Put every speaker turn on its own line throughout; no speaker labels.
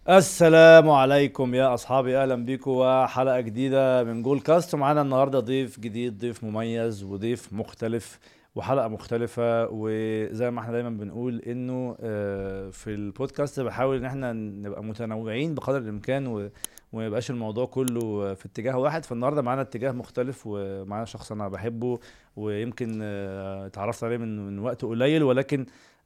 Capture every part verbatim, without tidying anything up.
السلام عليكم يا اصحابي، اهلا بيكم وحلقه جديده من جول كاست. ومعانا النهارده ضيف جديد، ضيف مميز وضيف مختلف وحلقه مختلفه. وزي ما احنا دايما بنقول انه آه، في البودكاست بحاول ان احنا نبقى متنوعين بقدر الامكان و وما يبقاش الموضوع كله في اتجاه واحد. فالنهارده معانا اتجاه مختلف ومعانا شخص انا بحبه ويمكن آه، اتعرفت عليه من من وقت قليل، ولكن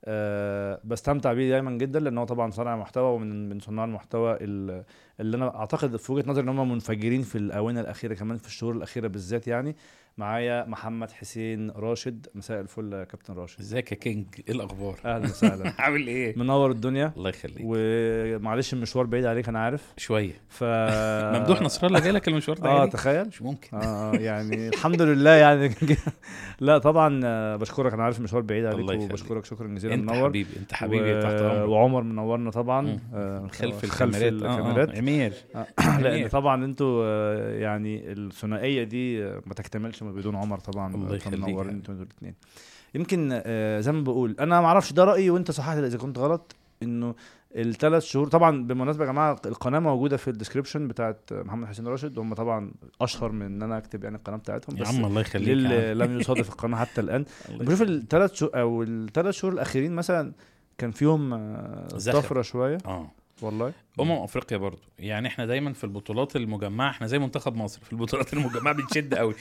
أه بستمتع بيه دايما جدا لان هو طبعا صانع محتوى ومن من صناع المحتوى ال- اللي انا اعتقد في وجهة نظري ان هم منفجرين في الاونه الاخيره، كمان في الشهور الاخيره بالذات. يعني معايا محمد حسين راشد. مساء الفل يا كابتن راشد.
ازيك يا كينج؟ ايه الاخبار؟
اهلا وسهلا.
عامل ايه؟
منور الدنيا.
الله يخليك.
ومعلش المشوار بعيد عليك انا عارف.
شويه
ف
ممدوح نصر الله جاي لك المشوار ده؟
اه
يعني
تخيل.
مش ممكن.
اه آه، يعني الحمد لله يعني. لا طبعا آه، بشكرك، انا عارف المشوار بعيد عليك
الله يخليك.
وبشكرك شكرا جزيلا.
انت
منور.
حبيبي، انت حبيبي، تحت
و...
امرك.
وعمر منورنا طبعا.
مم.
آه،
خلف
خلف
الكاميرات.
الكاميرات.
اه اه امير.
آه، لان
أمير.
طبعا انتوا آه، يعني الثنائيه دي آه، ما تكتملش من بدون عمر طبعا.
الله يخليك.
منورين انتوا الاثنين. يمكن آه، زي ما بقول انا ما اعرفش ده رايي وانت صححت اذا كنت غلط، انه الثلاث شهور طبعا بالمناسبه يا جماعه القناه موجوده في الديسكريبشن بتاعت محمد حسين راشد، وهم طبعا اشهر من ان انا اكتب يعني القناه بتاعتهم.
يا
بس
عم الله يخليك.
للي لم يصادف القناه حتى الان بشوف الثلاث شهور او الثلاث شهور الاخيرين مثلا كان فيهم آه،
زخم.
طفره شويه
اه
والله.
امم افريقيا برضو، يعني احنا دايما في البطولات المجمعه احنا زي منتخب مصر في البطولات المجمعه بنشد قوي.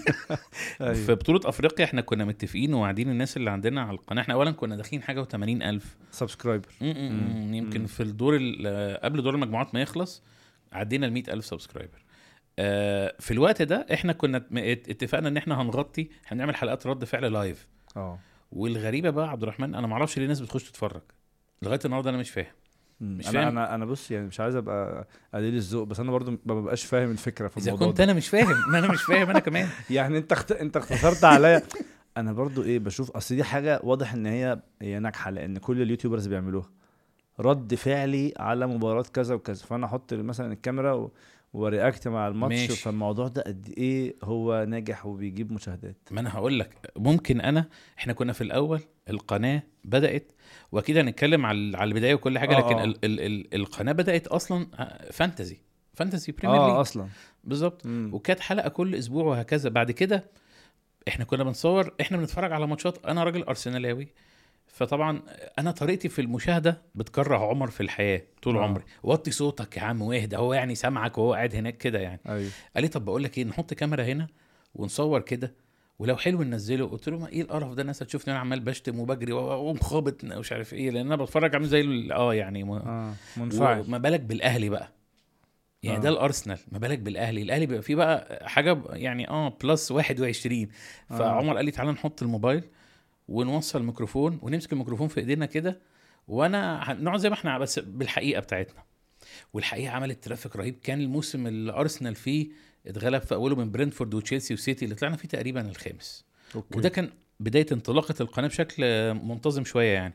أيوة.
في بطوله افريقيا احنا كنا متفقين وواعدين الناس اللي عندنا على القناه، احنا اولا كنا داخلين حاجه و80 الف
سبسكرايبر.
م-م-م. يمكن
مم.
في الدور ال- قبل دور المجموعات ما يخلص عدينا ال مئة ألف سبسكرايبر. آه، في الوقت ده احنا كنا ات- اتفقنا ان احنا هنغطي، هنعمل حلقات رد فعل لايف.
اه
والغريبه بقى عبد الرحمن، انا ما اعرفش ليه الناس بتخش تتفرج لغايه النهارده، انا مش فاهم. مش
انا
فاهم.
انا انا بص يعني مش عايز ابقى قليل الذوق، بس انا برضو ما ببقاش فاهم الفكره في
اذا
الموضوع
كنت
ده.
انا مش فاهم، ما انا مش فاهم انا كمان.
يعني انت اخت... انت اختصرت عليا. انا برضو ايه بشوف اصل دي حاجه واضح ان هي هي ناجحه لان كل اليوتيوبرز بيعملوها رد فعلي على مباراه كذا وكذا، فانا احط مثلا الكاميرا و... ورياكت مع الماتش.
ماشي.
فالموضوع ده قد ايه هو ناجح وبيجيب مشاهدات.
ما انا هقول لك، ممكن انا احنا كنا في الاول القناه بدات، واكيد هنتكلم على على البدايه وكل حاجه،
آه
لكن
آه.
ال ال ال القناه بدات اصلا فانتزي فانتزي بريمير ليج
اه اصلا
بالظبط.
مم.
وكانت حلقه كل اسبوع وهكذا. بعد كده احنا كنا بنصور، احنا بنتفرج على ماتشات، انا راجل ارسنالاوي، فطبعا انا طريقتي في المشاهده بتكره عمر في الحياه طول
آه.
عمري. وطي صوتك يا عم واهدى، هو يعني سامعك وهو قاعد هناك كده يعني.
ايوه
قال لي طب بقول لك ايه، نحط كاميرا هنا ونصور كده، ولو حلو ننزله. قلت له ما ايه القرف ده، الناس هتشوفني انا عمال بشتم وبجري ومخابط ومش عارف ايه، لان انا بتفرج عامل زي ال- اه يعني م...
اه منفعل.
وما بالك بالاهلي بقى، يعني
آه.
ده الارسنال، ما بالك بالاهلي. الاهلي بيبقى فيه بقى حاجه ب- يعني اه بلس واحد وعشرين.
آه.
فعمر قال لي تعالى نحط الموبايل ونوصل الميكروفون ونمسك الميكروفون في ايدينا كده، وانا نقعد زي ما احنا بس بالحقيقه بتاعتنا. والحقيقه عملت ترافيك رهيب. كان الموسم اللي ارسنال فيه اتغلب في اوله من برينفورد وتشيلسي وسيتي اللي طلعنا فيه تقريبا الخامس.
أوكي.
وده كان بدايه انطلاقه القناه بشكل منتظم شويه يعني.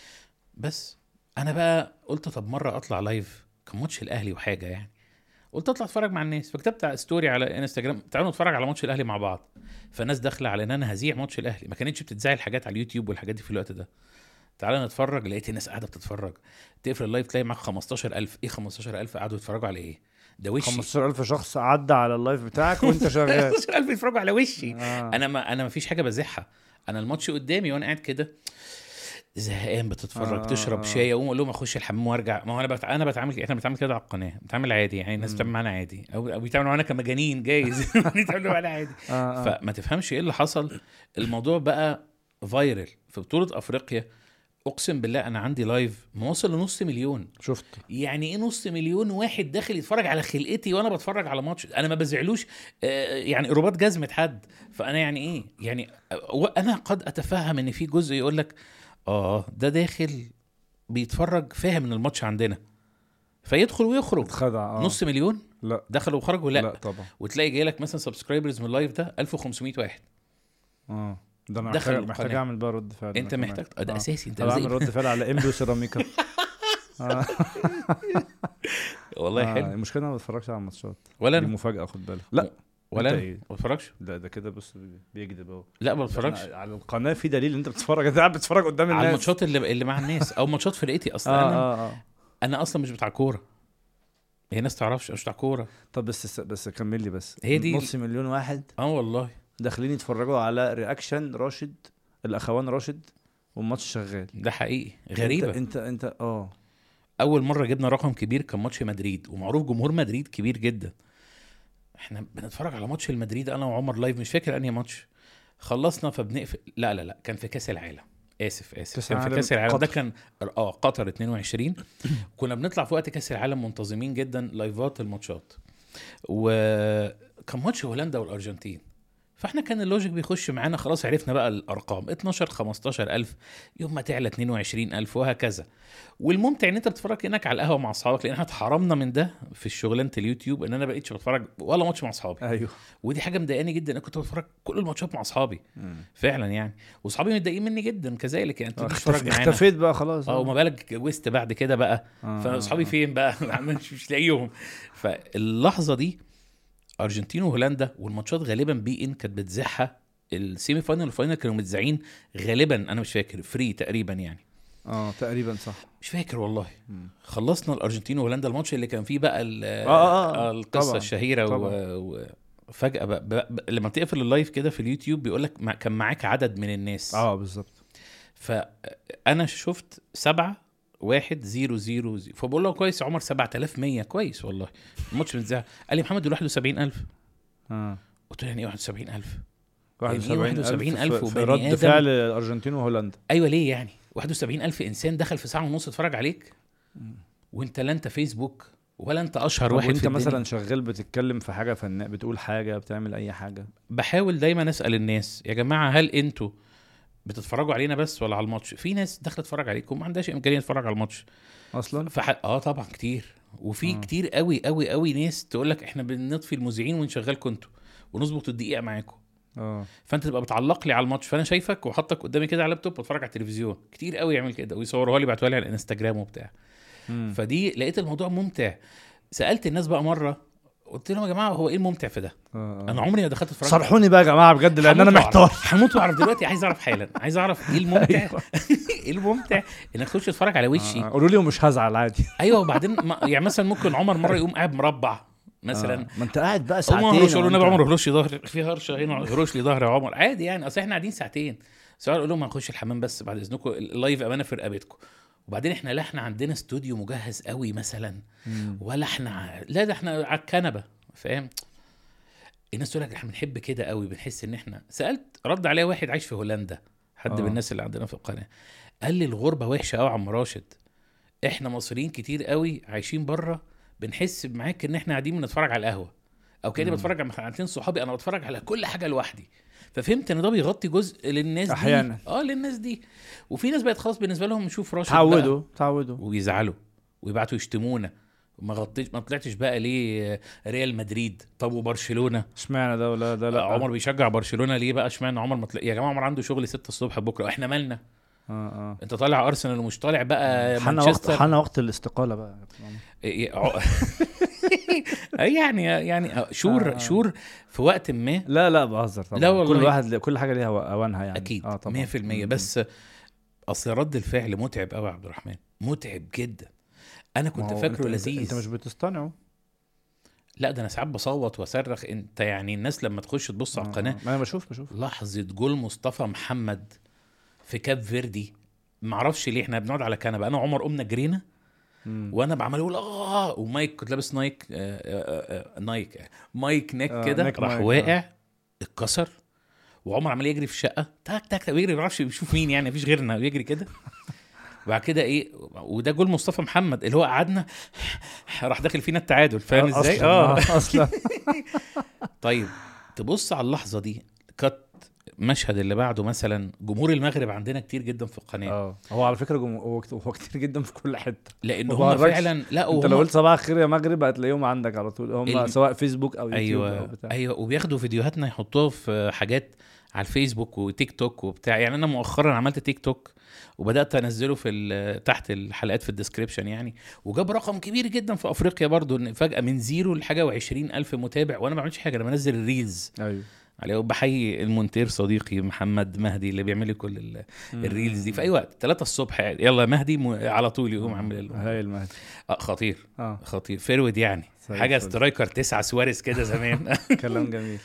بس انا بقى قلت طب مره اطلع لايف، كان ماتش الاهلي وحاجه يعني، قلت اطلع اتفرج مع الناس، فكتبت ستوري على انستجرام تعالوا نتفرج على ماتش الاهلي مع بعض. فالناس داخله على ان انا هذيع ماتش الاهلي، ما كانتش بتتذاع الحاجات على اليوتيوب والحاجات دي في الوقت ده. تعالى نتفرج، لقيت الناس قاعده بتتفرج، تقفل اللايف تلاقي معاك خمستاشر ألف. ايه خمستاشر ألف قعدوا يتفرجوا على ايه؟ ده وشي.
خمستاشر ألف شخص عدى على اللايف بتاعك وانت شغال.
خمستاشر ألف يتفرجوا على وشي.
آه.
انا ما انا ما فيش حاجه بزحها، انا الماتش قدامي وانا قاعد كده زهقان بتتفرج.
آه.
تشرب شاي، اقوم اقول لهم اخش الحمام وارجع. ما هو انا بت... انا بتعامل، احنا بنتعامل كده على القناه، بنتعامل عادي يعني، الناس
مم.
بتعمل معانا عادي او او بيتعاملوا معانا كمجانين جايز. بيتعاملوا معانا عادي.
آه. آه.
فما تفهمش ايه اللي حصل. الموضوع بقى فايرل في بطوله افريقيا. اقسم بالله انا عندي لايف موصل لنص مليون.
شفت
يعني ايه نص مليون واحد داخل يتفرج على خلقتي وانا بتفرج على ماتش؟ انا ما بزعلوش آه، يعني رباط جزمة حد. فانا يعني ايه يعني آه، انا قد اتفهم ان في جزء يقول لك اه ده داخل بيتفرج فاهم ان الماتش عندنا فيدخل ويخرج.
اتخدع. آه.
نص مليون
لا
دخلوا وخرجوا؟ لا,
لا طبعا.
وتلاقي جاي لك مثلا سبسكرايبرز من اللايف ده ألف وخمسمية واحد.
اه ده انا
دخل
محتاج, محتاج
القناة.
اعمل بقى رد فعل.
انت
أنا
محتاج
كمان.
ده
آه.
اساسي. انت
طب اعمل
زي
رد فعل على امبيو سيراميكا. آه.
والله
آه.
حلو.
المشكله انا ما بتفرجش على الماتشات.
ولا
دي
انا
مفاجاه خد بالك. لا
ولا
أنت
انا
إيه؟
ما بتفرجش.
لا ده كده بص بيكذب اهو.
لا ما بتفرجش
إحنا على القناه في دليل ان انت بتتفرج. انت قاعد بتتفرج قدام الناس
على الماتشات اللي اللي مع الناس او ماتشات فرقتي. اصلا
آه
انا
آه آه.
انا اصلا مش بتاع كوره، هي ناس تعرفش مش بتاع كوره.
طب بس بس كمل لي بس.
هي دي
نص مليون واحد
اه والله
داخلين يتفرجوا على رياكشن راشد الاخوان راشد والماتش شغال.
ده حقيقي غريبه.
انت انت انت اه
اول مره جبنا رقم كبير كان ماتش مدريد، ومعروف جمهور مدريد كبير جدا. احنا بنتفرج على ماتش المدريد انا وعمر لايف، مش فاكر انهي ماتش، خلصنا فبنقفل. لا لا لا كان في كاس العالم، اسف اسف كان في كاس العالم قطر. ده كان اه قطر اتنين وعشرين. كنا بنطلع في وقت كاس العالم منتظمين جدا لايفات الماتشات، وكان ماتش هولندا والارجنتين. فاحنا كان اللوجيك بيخش معانا خلاص، عرفنا بقى الارقام اتناشر خمستاشر الف، يوم ما تعلى اتنين وعشرين الف وهكذا. والممتع ان انت بتتفرج هناك على القهوه مع اصحابك، لان احنا اتحرمنا من ده في الشغلانه اليوتيوب، ان انا بقيتش بتفرج ولا ماتش مع اصحابي.
ايوه
ودي حاجه مضايقاني جدا. انا كنت بتفرج كل الماتشات مع اصحابي فعلا يعني، واصحابي متضايقين مني جدا كذلك يعني. انت بتتفرج معانا
اختفيت بقى خلاص
اه وما بالك اتجوزت بعد كده بقى.
آه.
فاصحابي فين بقى؟ مش مش لاقيهم. فاللحظه دي ارجنتين وهولندا، والماتشات غالبا بي ان كانت بتذاعها، السيمي فاينل والفاينل كانوا متذاعين غالبا، انا مش فاكر، فري تقريبا يعني.
اه تقريبا صح،
مش فاكر والله.
مم.
خلصنا الارجنتين وهولندا الماتش اللي كان فيه بقى
آه آه آه.
القصه
طبعًا.
الشهيره
طبعًا.
و... وفجاه بقى, بقى, بقى لما تقفل اللايف كده في اليوتيوب بيقول لك ما كان معاك عدد من الناس.
اه بالظبط.
فانا شفت سبعة واحد زيرو زيرو زيرو، فبقول له كويس يا عمر سبعة آلاف ومية كويس والله الماتش متذاع. قال لي محمد دول واحد وسبعين الف.
اه
قلت له يعني ايه واحد وسبعين الف؟
واحد وسبعين الف
في
رد فعل الارجنتين وهولندا.
ايوه ليه يعني واحد وسبعين الف انسان دخل في ساعه ونص اتفرج عليك، وانت لا انت فيسبوك ولا انت اشهر واحد
وانت
في الدنيا.
مثلا شغال بتتكلم في حاجه فنان، بتقول حاجه، بتعمل اي حاجه.
بحاول دايما اسال الناس يا جماعه هل انتوا بتتفرجوا علينا بس ولا على الماتش؟ في ناس دخلت تتفرج عليكم ما عندهاش امكانيه تتفرج على الماتش
اصلا.
فح... اه طبعا كتير. وفي
آه.
كتير قوي قوي قوي ناس تقول لك احنا بنطفي المذيعين ونشغلكم انتوا ونظبط الدقيقه معاكم.
اه
فانت تبقى بتعلق لي على الماتش، فانا شايفك وحطك قدامي كده على اللابتوب بتفرج على التلفزيون. كتير قوي يعمل كده ويصورها لي بعتوها لي على الانستجرام وبتاع.
مم.
فدي لقيت الموضوع ممتع. سالت الناس بقى مره قلت لهم يا جماعه هو ايه الممتع في ده؟
آه.
انا عمري ما دخلت اتفرج.
صرحوني بقى يا جماعه بجد لان انا محتار.
هموت واعرف دلوقتي، عايز اعرف حالا، عايز اعرف ايه الممتع.
أيوة.
ايه الممتع انك تخش تتفرج على وشي.
آه. قولوا لي ومش هزعل عادي.
ايوه وبعدين ما يعني مثلا ممكن عمر مره يقوم قاعد مربع مثلا.
آه. ما انت قاعد بقى
ساعتين.
ساعتين.
يقولوا لنا عمر هرش لي ظهر، في هرشه هنا هرش لي ظهر يا عمر عادي يعني. اصل احنا قاعدين ساعتين. سؤال اقول لهم هنخش الحمام بس بعد اذنكم اللايف امانه في رقبتكم. وبعدين احنا لا احنا عندنا استوديو مجهز قوي مثلا
مم.
ولا احنا ع... لا ده احنا على الكنبه فاهم. الناس تقول لك احنا بنحب كده قوي، بنحس ان احنا. سالت رد عليا واحد عايش في هولندا، حد من الناس اللي عندنا في القناه، قال لي الغربه وحشه قوي يا عم راشد. احنا مصريين كتير قوي عايشين بره بنحس معاك ان احنا قاعدين بنتفرج على القهوه، او كاني بتفرج على مخلوقين صحابي، انا بتفرج على كل حاجه لوحدي. ففهمت ان ده بيغطي جزء للناس دي
احيانا.
اه للناس دي. وفي ناس بقت خلاص بالنسبه لهم نشوف راشد
تعودوا تعودوا
ويزعلوا ويبعتوا يشتمونا ما غطيتش ما طلعتش بقى ليه ريال مدريد طب وبرشلونه
اشمعنى ده ولا ده؟ لا
عمر بيشجع برشلونه ليه بقى؟ اشمعنى عمر ما طلع؟ يا جماعه عمر عنده شغل ستة الصبح بكره، احنا مالنا؟
اه اه
انت طالع ارسنال ومش طالع بقى
حنا
مانشستر.
وقت حنا وقت الاستقاله بقى.
يعني يعني شور شور في وقت ما.
لا لا بهزر طبعا.
لا والله.
كل واحد كل حاجه ليها اوانها يعني.
اكيد
اه طبعا
مية في المية. بس اصل رد الفعل متعب قوي يا عبد الرحمن، متعب جدا. انا كنت فاكره لذيذ.
انت مش بتصطنعه.
لا ده انا ساعات بصوت واصرخ. انت يعني الناس لما تخش تبص على القناه
ما انا بشوف بشوف
لحظه جول مصطفى محمد في كاب فيردي. ما اعرفش ليه احنا بنقعد على كنبه انا وعمر قمنا جرينا
مم.
وانا بعمل اقول اه ومايك كنت لابس نايك آه آه آه نايك مايك نيك
آه
كده
نيك
راح
مايك،
واقع
آه.
اتكسر. وعمر عمال يجري في الشقه تاك تاك بيجري ما بيعرفش بيشوف مين يعني، مفيش غيرنا بيجري كده. وبعد كده ايه وده جول مصطفى محمد اللي هو قعدنا راح داخل فينا التعادل. فاهم ازاي؟ اه
اصلا.
طيب تبص على اللحظه دي كت مشهد اللي بعده مثلا جمهور المغرب عندنا كتير جدا في القناه.
اه هو على فكره جم... هو كت- هو كتير جدا في كل حته.
لان
هو
هم
الرجل-
فعلا لا
انت لو
وهم
قلت صباح الخير يا مغرب هتلاقيهم عندك على طول هم
ال-
سواء فيسبوك او يوتيوب
ايوه
او بتاع.
ايوه وبياخدوا فيديوهاتنا يحطوها في حاجات على الفيسبوك وتيك توك وبتاع. يعني انا مؤخرا عملت تيك توك وبدات انزله في ال- تحت الحلقات في الديسكريبشن يعني، وجاب رقم كبير جدا في افريقيا برضو ان فجاه من زيرو لحاجه وعشرين الف متابع وانا ما بعملش حاجه، انا بنزل الريلز
ايوه
عليه. وبحيي المونتير صديقي محمد مهدي اللي بيعمل لي كل ال- الريلز دي في اي وقت ثلاثة الصبح يلا مهدي م... على طول يقوم عامل ال-
هاي المهدي
آه خطير
اه
خطير فيرود يعني
زي
حاجه
الفل.
سترايكر تسعة سواريز كده زمان.
كلام جميل.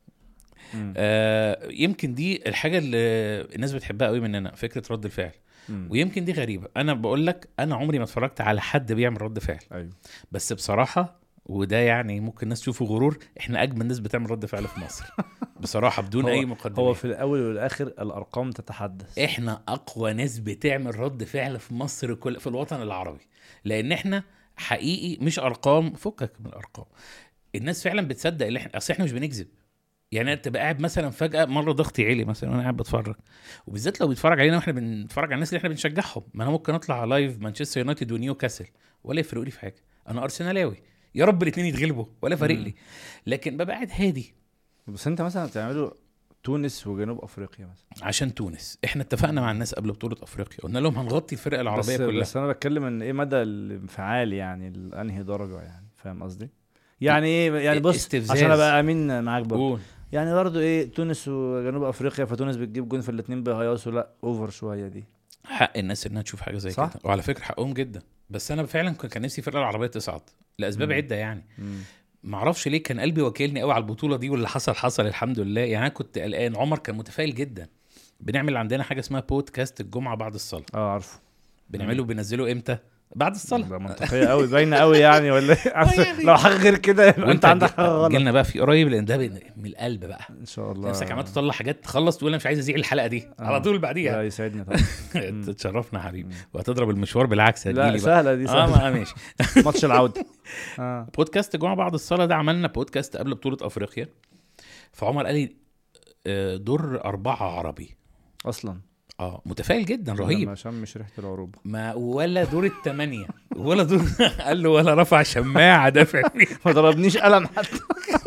مم.
آه يمكن دي الحاجه اللي الناس بتحبها قوي مننا، فكره رد الفعل.
مم.
ويمكن دي غريبه، انا بقول لك انا عمري ما اتفرجت على حد بيعمل رد فعل،
ايوه
بس بصراحه وده يعني ممكن الناس تشوفه غرور، احنا اجمل ناس بتعمل رد فعل في مصر بصراحه بدون
هو-
اي مقدمات.
هو في الاول والاخر الارقام تتحدث.
احنا اقوى ناس بتعمل رد فعل في مصر كل في الوطن العربي، لان احنا حقيقي مش ارقام، فكك من الارقام، الناس فعلا بتصدق اللي احنا، اصل احنا مش بنكذب. يعني انت تبقى قاعد مثلا فجاه مره ضغطي عالي مثلا وانا قاعد بتفرج، وبالذات لو بيتفرج علينا واحنا بنتفرج على الناس اللي احنا بنشجعهم، ما انا ممكن اطلع على لايف مانشستر يونايتد ونيوكاسل ولا يفرقوا لي في حاجه، انا ارسنالاوي يا رب الاثنين يتغلبوا ولا فارق لي، لكن ببقى قاعد هادي.
بس انت مثلا تعملوا تونس وجنوب افريقيا مثلا
عشان تونس احنا اتفقنا مع الناس قبل بطوله افريقيا، قلنا لهم هنغطي الفرق العربيه
بس
كلها.
بس انا بتكلم ان ايه مدى الانفعال، يعني انهي درجه، يعني فاهم قصدي؟ يعني ايه يعني بص
استفزاز.
عشان ابقى امين معاك برضه،
قول.
يعني برضه ايه تونس وجنوب افريقيا، فتونس بتجيب جون في الاثنين بهياصوا، لا اوفر شويه دي.
حق الناس انها تشوف حاجه زي
صح؟
كده، وعلى فكره حقهم جدا، بس انا فعلا كان نفسي الفرقه العربيه تصعد لاسباب
مم.
عده يعني.
مم.
ما اعرفش ليه كان قلبي واكلني قوي على البطوله دي، واللي حصل حصل الحمد لله. يعني انا كنت قلقان، عمر كان متفائل جدا. بنعمل عندنا حاجه اسمها بودكاست الجمعه بعد الصلاه،
اه عارفه.
بنعمله بنزله امتى؟ بعد الصلاه.
ده منطقيه قوي، باينه قوي يعني ولا ايه؟
آه يعني.
لو حاجه غير كده يبقى انت عندك حاجه غلط.
جيلنا بقى في قريب، لان ده من القلب بقى
ان شاء الله.
نفسك عمال تطلع حاجات تخلص تقول انا مش عايز ازيع الحلقه دي
آه.
على طول
لا
بعديها.
يسعدني طبعا.
تتشرفنا يا حبيبي، وهتضرب المشوار بالعكس هتجيلي
لا
بقى.
سهله دي،
اه
سهله.
ما ماشي.
ماتش العوده. اه
بودكاست الجمعه بعد الصلاه ده عملنا بودكاست قبل بطوله افريقيا، فعمر قال لي آه، دور اربعه عربي
اصلا
اه متفائل جدا رهيب،
ما شمش ريحه العروبه.
ما ولا دور الثمانيه ولا دور قال له ولا رفع شماعه دافع فيه.
ما ضربنيش قلم حتى.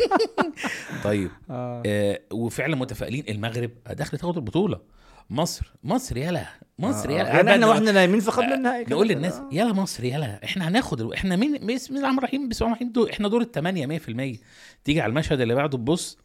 طيب
آه.
آه وفعلا متفائلين. المغرب داخل تاخد البطوله، مصر مصر يلا مصر يلا.
يعني احنا
آه،
واحنا نايمين في قبل النهائي كده
نقول
كده.
للناس
آه.
يلا مصر يلا احنا هناخد ال- احنا مين بسم الله الرحمن الرحيم بسم الله الرحمن الرحيم، احنا دور الثمانيه مية في المية. تيجي على المشهد اللي بعده تبص،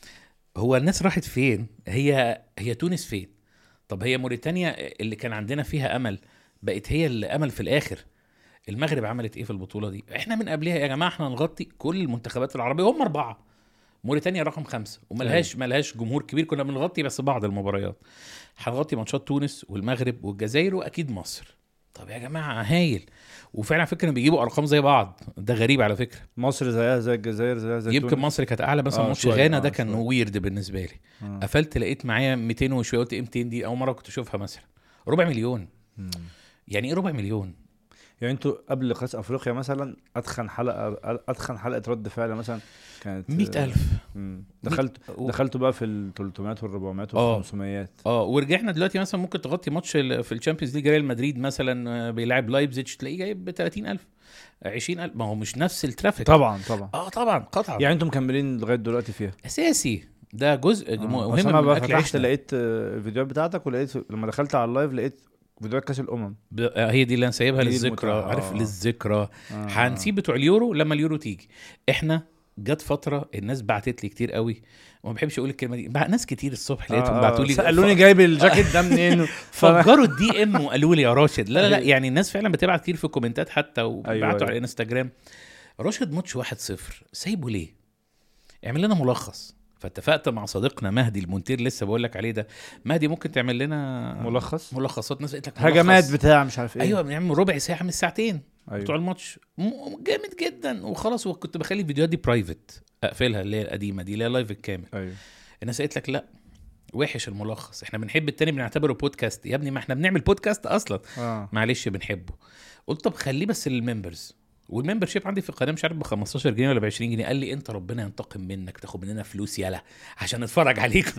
هو الناس راحت فين؟ هي هي تونس فين؟ طب هي موريتانيا اللي كان عندنا فيها امل بقت هي اللي امل في الاخر. المغرب عملت ايه في البطوله دي؟ احنا من قبلها يا جماعه احنا نغطي كل المنتخبات العربيه، هم اربعه، موريتانيا رقم خمسة وملهاش ملهاش جمهور كبير، كنا بنغطي بس بعض المباريات. هنغطي ماتشات تونس والمغرب والجزائر واكيد مصر. طب يا جماعه هايل، وفعلا فكره بيجيبوا ارقام زي بعض، ده غريب على فكره.
مصر زيها زي الجزائر زيها زي
يمكن
تونس.
مصر كانت اعلى، مثلا
آه
ماتش
شوية،
غانا
آه
ده كان
شوية.
ويرد بالنسبه لي.
آه.
قفلت لقيت معايا ميتين وشويه، قلت إيه ميتين دي اول مره كنت اشوفها مثلا. ربع مليون.
مم.
يعني ايه ربع مليون؟
يعني انتوا قبل كاس افريقيا مثلا ادخن حلقه ادخن حلقه رد فعل مثلا كانت
مئة ألف.
مم. دخلت
و-
دخلتوا بقى في ال ثلاثمية وال أربعمية
آه.
وال خمسمية.
اه ورجعنا دلوقتي مثلا ممكن تغطي ماتش ال- في الشامبيونز ليج ريال مدريد مثلا آه، بيلعب لايبزيتش تلاقيه جايب ب ثلاثين ألف عشرين ألف، ما هو مش نفس الترافيك.
طبعا طبعا.
اه طبعا قطعا
يعني انتم مكملين لغايه دلوقتي فيها؟
اساسي، ده جزء
آه.
مهم
بس انا
من
بقى
اكل
فتحت
عيشنا.
لقيت آه، الفيديوهات بتاعتك، ولقيت لما دخلت على اللايف لقيت فيديوهات كاس الامم.
ب- آه، هي دي اللي انا سايبها
دي
للذكرى،
المتعة.
عارف
آه.
للذكرى.
آه.
هنسيب بتوع اليورو لما اليورو تيجي. احنا جت فتره الناس بعتت لي كتير قوي، وما بحبش اقول الكلمه دي، بقى ناس كتير الصبح لقيتهم
آه.
بعتوا لي
سالوني جايب الجاكيت ده منين.
فجروا الدي ام وقالوا لي يا راشد. لا لا لا يعني الناس فعلا بتبعت كتير في الكومنتات حتى، وبعتوا
أيوة، أيوة.
على الانستجرام راشد ماتش واحد صفر سايبه ليه؟ اعمل لنا ملخص. فاتفقت مع صديقنا مهدي المونتير لسه بقول لك عليه ده، مهدي ممكن تعمل لنا
ملخص
ملخصات. ناس قالت لك
هجمات
ملخص.
بتاع مش عارف ايه.
ايوه بنعمل ربع ساعه من الساعتين
أيوة.
بتوع الماتش م- جامد جدا وخلاص. وكنت بخلي الفيديوهات دي برايفت اقفلها، اللي هي القديمه دي اللي هي لايف الكامل.
ايوه
الناس قالت لك لا وحش الملخص، احنا بنحب التاني بنعتبره بودكاست. يا ابني ما احنا بنعمل بودكاست اصلا.
اه
معلش بنحبه. قلت طب خليه بس للممبرز، والممبرشيب عندي في القناه مش عارف ب خمستاشر جنيه ولا ب عشرين جنيه. قال لي انت ربنا ينتقم منك تاخد مننا فلوس يلا عشان نتفرج عليك.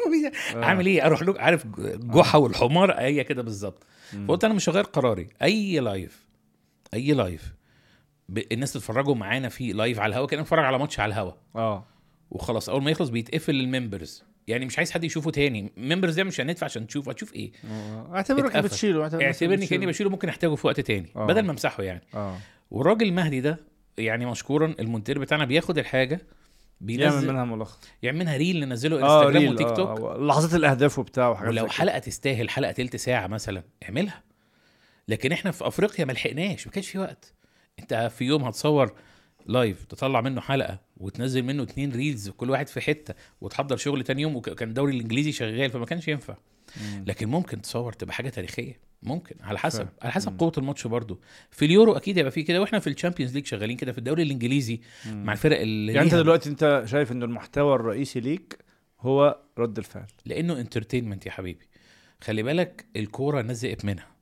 عامل ايه؟ اروح له عارف جحا والحمار هي كده بالظبط. فقلت انا مش هغير قراري. اي لايف اي لايف ب... الناس تتفرجوا معانا في لايف على الهوا كده، نتفرج على ماتش على الهوا
اه
وخلاص. اول ما يخلص بيتقفل للممبرز، يعني مش عايز حد يشوفه تاني. ممبرز ده مش هندفع عشان تشوف. هتشوف ايه؟
آه. اعتبرك
اتقفل.
بتشيله اعتبر
اعتبرني كاني بشيله، ممكن احتاجه في وقت تاني
آه.
بدل ما امسحه يعني.
اه
والراجل المهدي ده يعني مشكورا المونتير بتاعنا بياخد الحاجه
يعمل منها ملخص،
يعمل منها ريل ننزله
آه
انستجرام
ريل،
وتيك توك،
آه لحظات الاهداف وبتاع وحاجات.
ولو حلقه تستاهل حلقه تلت ساعه مثلا اعملها. لكن احنا في افريقيا ما لحقناش، ما كانش في وقت. انت في يوم هتصور لايف تطلع منه حلقه وتنزل منه اتنين ريلز كل واحد في حته وتحضر شغل تاني يوم، وكان الدوري الانجليزي شغال فما كانش ينفع. مم. لكن ممكن تصور تبقى حاجه تاريخيه، ممكن على حسب ف... على حسب قوه الماتش برضو. في اليورو اكيد يبقى في كده، واحنا في الشامبيونز ليج شغالين كده في الدوري الانجليزي. مم. مع الفرق اللي
يعني انت دلوقتي انت شايف ان المحتوى الرئيسي ليك هو رد الفعل،
لانه انترتينمنت يا حبيبي. خلي بالك الكوره الناس زهقت منها.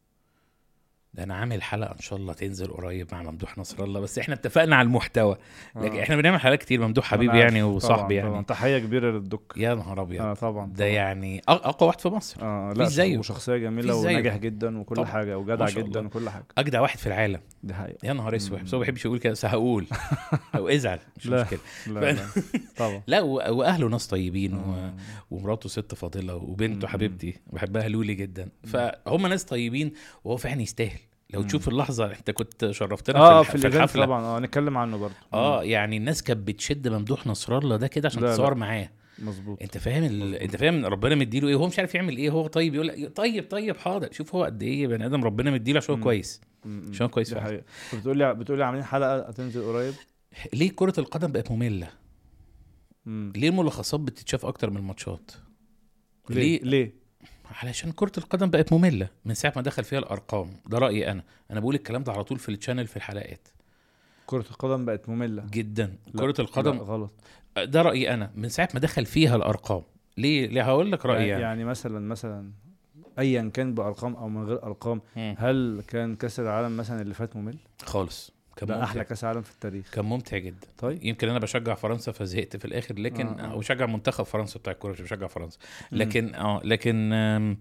ده انا عامل حلقه ان شاء الله تنزل قريب مع ممدوح نصر الله، بس احنا اتفقنا على المحتوى. لكن آه. احنا بنعمل حلقات كتير. ممدوح حبيبي يعني وصاحبي يعني.
طبعا تحيه كبيره للدك.
يا نهار ابيض.
اه طبعا, طبعا.
ده يعني اقوى واحد في مصر.
اه لا زيه، وشخصيه جميله وناجح جدا وكل طبعا. حاجه وجدع جدا وكل حاجه.
اجدع واحد في العالم.
دي حقيقه.
يا نهار اسود، بس هو ما بيحبش يقول كده، بس هقول او ازعل مش
لا.
مشكله.
لا, لا. طبعا.
لا واهله ناس طيبين و... ومراته ست فاضله وبنته حبيبتي بحبها لولي جدا. فهم ناس طيبين وهو فعلا يستاهل. لو تشوف اللحظه انت كنت شرفتنا
آه
في,
في
الحفله
طبعا. اه نتكلم عنه برضه.
اه يعني الناس كانت بتشد ممدوح نصر الله ده كده عشان تصور معاه.
مظبوط.
انت فاهم ال... انت فاهم ربنا مديله ايه، هو مش عارف يعمل ايه، هو طيب يقول طيب طيب حاضر. شوف هو قد ايه بني ادم ربنا مديله عشان هو كويس، عشان هو كويس فعلا.
بتقول لي بتقول لي عاملين حلقه هتنزل قريب.
ليه كره القدم بقت ممله؟ مم. ليه الملخصات بتتشاف اكتر من الماتشات؟
ليه ليه
علشان كرة القدم بقت مملة من ساعة ما دخل فيها الأرقام. ده رأيي أنا أنا بقول الكلام ده على طول في الشانل في الحلقات.
كرة القدم بقت مملة
جدا. كرة القدم
لا غلط.
ده رأيي أنا من ساعة ما دخل فيها الأرقام. ليه ليه هقول لك رأيي
يعني, يعني مثلا مثلا أيا كان بأرقام أو من غير أرقام. م. هل كان كأس العالم مثلا اللي فات ممل؟
خالص.
كان احلى كاس عالم في التاريخ.
كان ممتع جدا.
طيب
يمكن انا بشجع فرنسا فزهقت في الاخر، لكن آه. او بشجع منتخب فرنسا بتاع الكوره، مش بشجع فرنسا. لكن اه لكن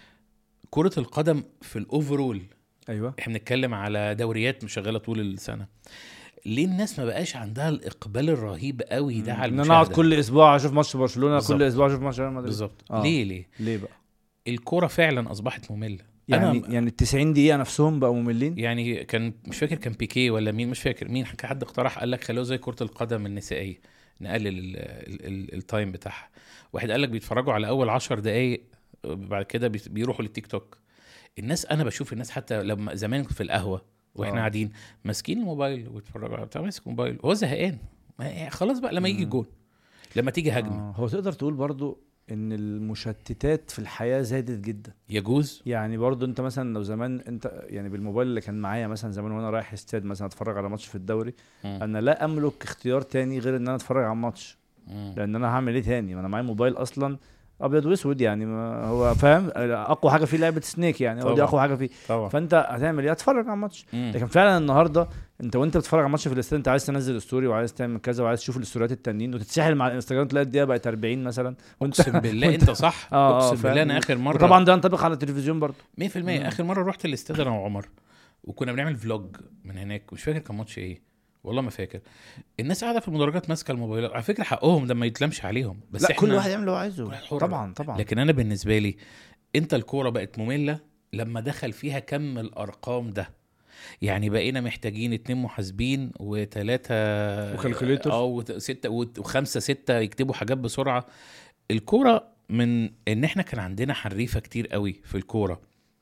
كرة القدم في الاوفرول.
ايوه
احنا بنتكلم على دوريات مشغله طول السنه. ليه الناس ما بقاش عندها الاقبال الرهيب قوي ده على المشاهده؟
ان انا اقعد كل اسبوع اشوف ماتش برشلونه، كل اسبوع اشوف ماتش ريال مدريد.
بالظبط. آه. ليه ليه
ليه بقى
الكوره فعلا اصبحت ممله؟
يعني أنا يعني التسعين دقيقة نفسهم بقوا مملين.
يعني كان مش فاكر كان بيكيه ولا مين، مش فاكر مين، حد اقترح قال لك خلوه زي كرة القدم النسائية، نقلل التايم بتاعها. واحد قال لك بيتفرجوا على اول عشر دقايق بعد كده بيروحوا للتيك توك. الناس انا بشوف الناس حتى لما زمان في القهوة واحنا قاعدين ماسكين الموبايل ويتفرجوا على بتاع ماسك موبايل وهو زهقان خلاص بقى لما يجي الجول لما تيجي هجمة.
آه. هو تقدر تقول برضو ان المشتتات في الحياه زادت جدا.
يجوز
يعني برضو انت مثلا لو زمان انت يعني بالموبايل اللي كان معايا مثلا زمان وانا رايح استاد مثلا اتفرج على ماتش في الدوري، م. انا لا املك اختيار تاني غير ان انا اتفرج على الماتش، لان انا هعمل ايه تاني؟ ما انا معايا موبايل اصلا ابيض واسود يعني، ما هو فاهم اقوى حاجه فيه لعبه سنيك يعني، هو دي اقوى حاجه فيه طبعا. فانت هتعمل ايه؟ هتتفرج على الماتش. لكن فعلا النهارده انت وانت بتتفرج على الماتش في الاستاد انت عايز تنزل ستوري وعايز تعمل كذا وعايز تشوف الاستوريات التانيين وتتسحل مع الانستجرام تلاقي الدقيقه بقت أربعين مثلا وانت
اقسم بالله انت صح.
آه
اقسم بالله انا اخر مره
طبعا ده ينطبق على التلفزيون برضه
مية في المية. اخر مره رحت الاستاد انا وعمر وكنا بنعمل فلوج من هناك، مش فاكر كان ماتش ايه والله ما فاكر. الناس قاعده في المدرجات ماسكه الموبايلات، على فكره حقهم ده ما يتلمش عليهم، بس
لا كل واحد يعمل اللي هو عايزه طبعا طبعا.
لكن انا بالنسبه لي انت الكوره بقت ممله لما دخل فيها كم الارقام ده. يعني بقينا محتاجين اتنين محاسبين وثلاثه
وكالكوليتور
او ستة وخمسه ستة يكتبوا حاجات بسرعه. الكوره من ان احنا كان عندنا حريفه كتير قوي في الكوره.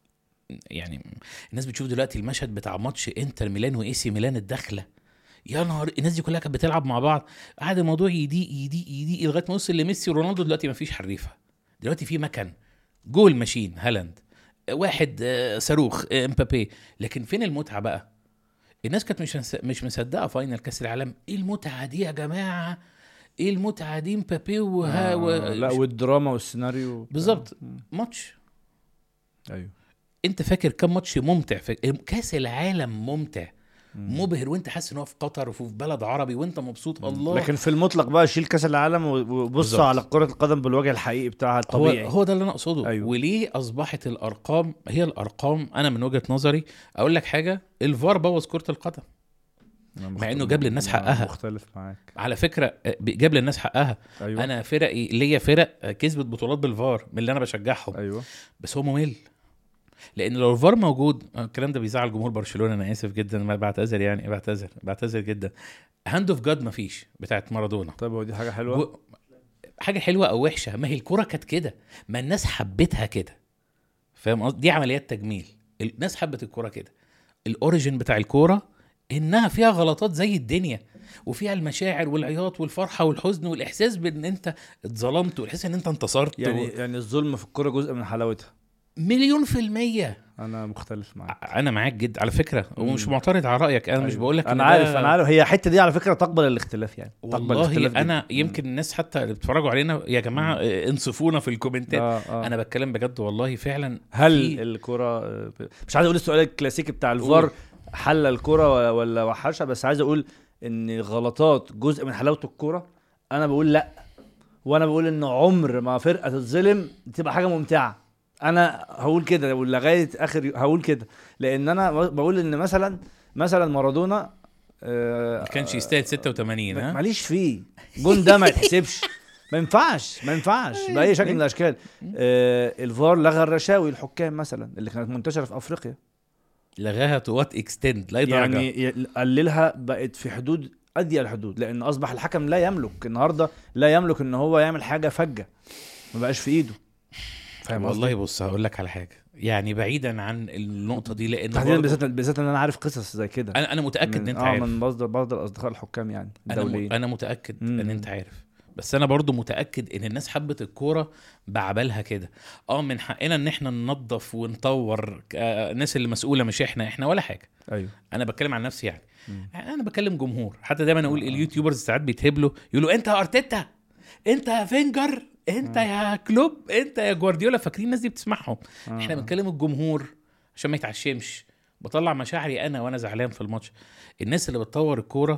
يعني الناس بتشوف دلوقتي المشهد بتاع ماتش انتر ميلان واي سي ميلان الداخله، يا نهار الناس دي كلها كانت بتلعب مع بعض، قاعد الموضوع يضيق يضيق يضيق لغايه ما وصل لميسي ورونالدو. دلوقتي ما فيش حريفه، دلوقتي في مكان جول ماشين هالاند واحد صاروخ امبابي. لكن فين المتعه بقى؟ الناس كانت مش مش مصدقه فاينل كاس العالم. ايه المتعه دي يا جماعه؟ ايه المتعه دي؟ امبابي وها
آه
و...
لا والدراما والسيناريو
بالظبط. ماتش
ايوه
انت فاكر كم ماتش ممتع في كاس العالم؟ ممتع مبهر وانت حاسس ان هو في قطر وفي بلد عربي وانت مبسوط. الله.
لكن في المطلق بقى شيل كاس العالم وبص على كرة القدم بالوجه الحقيقي بتاعها الطبيعي.
هو, هو ده اللي انا اقصده.
أيوه.
وليه اصبحت الارقام هي الارقام؟ انا من وجهة نظري اقول لك حاجة، الفار بوظ كرة القدم مع انه جاب للناس حقها.
مختلف معاك
على فكرة، جاب للناس حقها.
أيوه.
انا فرقي ليا فرق كسبت بطولات بالفار من اللي انا بشجعهم.
أيوه.
بس هو ممل، لان لو الفار موجود الكلام ده بيزعل جمهور برشلونة، انا اسف جدا ما بعتذر يعني بعتذر بعتذر جدا. هاند اوف جاد مفيش بتاعت مارادونا.
طيب هو دي حاجه حلوه؟
جو... حاجه حلوه او وحشه؟ ما هي الكوره كانت كده، ما الناس حبتها كده، فاهم قصدي؟ دي عمليات تجميل، الناس حبت الكوره كده. الاوريجين بتاع الكوره انها فيها غلطات زي الدنيا، وفيها المشاعر والعياط والفرحه والحزن والاحساس بان انت اتظلمت والاحساس ان انت انتصرت.
يعني
و...
يعني الظلم في الكوره جزء من حلاوتها.
مليون في المية
انا مختلف معاك.
انا معاك جدا على فكره، ومش معترض على رايك. انا أيوة. مش بقول لك
انا عارف انا عارف هي الحته دي على فكره تقبل الاختلاف، يعني تقبل
والله
الاختلاف
انا
جداً.
يمكن الناس حتى اللي بتتفرجوا علينا يا جماعه انصفونا في الكومنتات.
آه آه.
انا بتكلم بجد والله فعلا.
هل الكوره، مش عايز اقول السؤال الكلاسيكي بتاع الفار حل الكوره ولا وحشها، بس عايز اقول ان غلطات جزء من حلاوه الكوره. انا بقول لا، وانا بقول ان عمر ما فرقه تتظلم تبقى حاجه ممتعه. انا هقول كده ولغايه اخر هقول كده، لان انا بقول ان مثلا مثلا مارادونا
آه ما كانش يستاهل ستة وثمانين. ها
ماليش فيه جون ده ما يتحسبش، ما ينفعش ما ينفعش باي شكل من الاشكال. آه الفار لغى الرشاوي الحكام مثلا اللي كانت منتشره في افريقيا،
لغاها تو وات اكستند، لا درجه
يعني قللها بقت في حدود اضيق الحدود، لان اصبح الحكم لا يملك النهارده لا يملك ان هو يعمل حاجه فجه، ما بقاش في ايده.
فاهم والله؟ بص هقول لك على حاجه، يعني بعيدا عن النقطه دي، لان
تحديدا بالذات بالذات ان انا عارف قصص زي كده.
انا انا متاكد ان انت
آه
عارف،
من مصدر مصدر اصدقاء الحكام يعني
الدوليين. انا انا متاكد مم. ان انت عارف، بس انا برضو متاكد ان الناس حبت الكوره بعبالها كده. اه من حقنا ان احنا ننظف ونطور، الناس اللي مسؤوله مش احنا احنا ولا حاجه.
ايوه
انا بتكلم عن نفسي يعني. مم. انا بكلم جمهور. حتى دايما اقول آه. اليوتيوبرز ساعات بيتهبلوا يقولوا انت يا ارتيتا، انت يا فينجر، انت آه. يا كلوب، انت يا جوارديولا. فاكرين الناس دي بتسمعهم؟ آه. احنا بنكلم الجمهور عشان ما يتعشمش. بطلع مشاعري انا وانا زعلان في الماتش. الناس اللي بتطور الكوره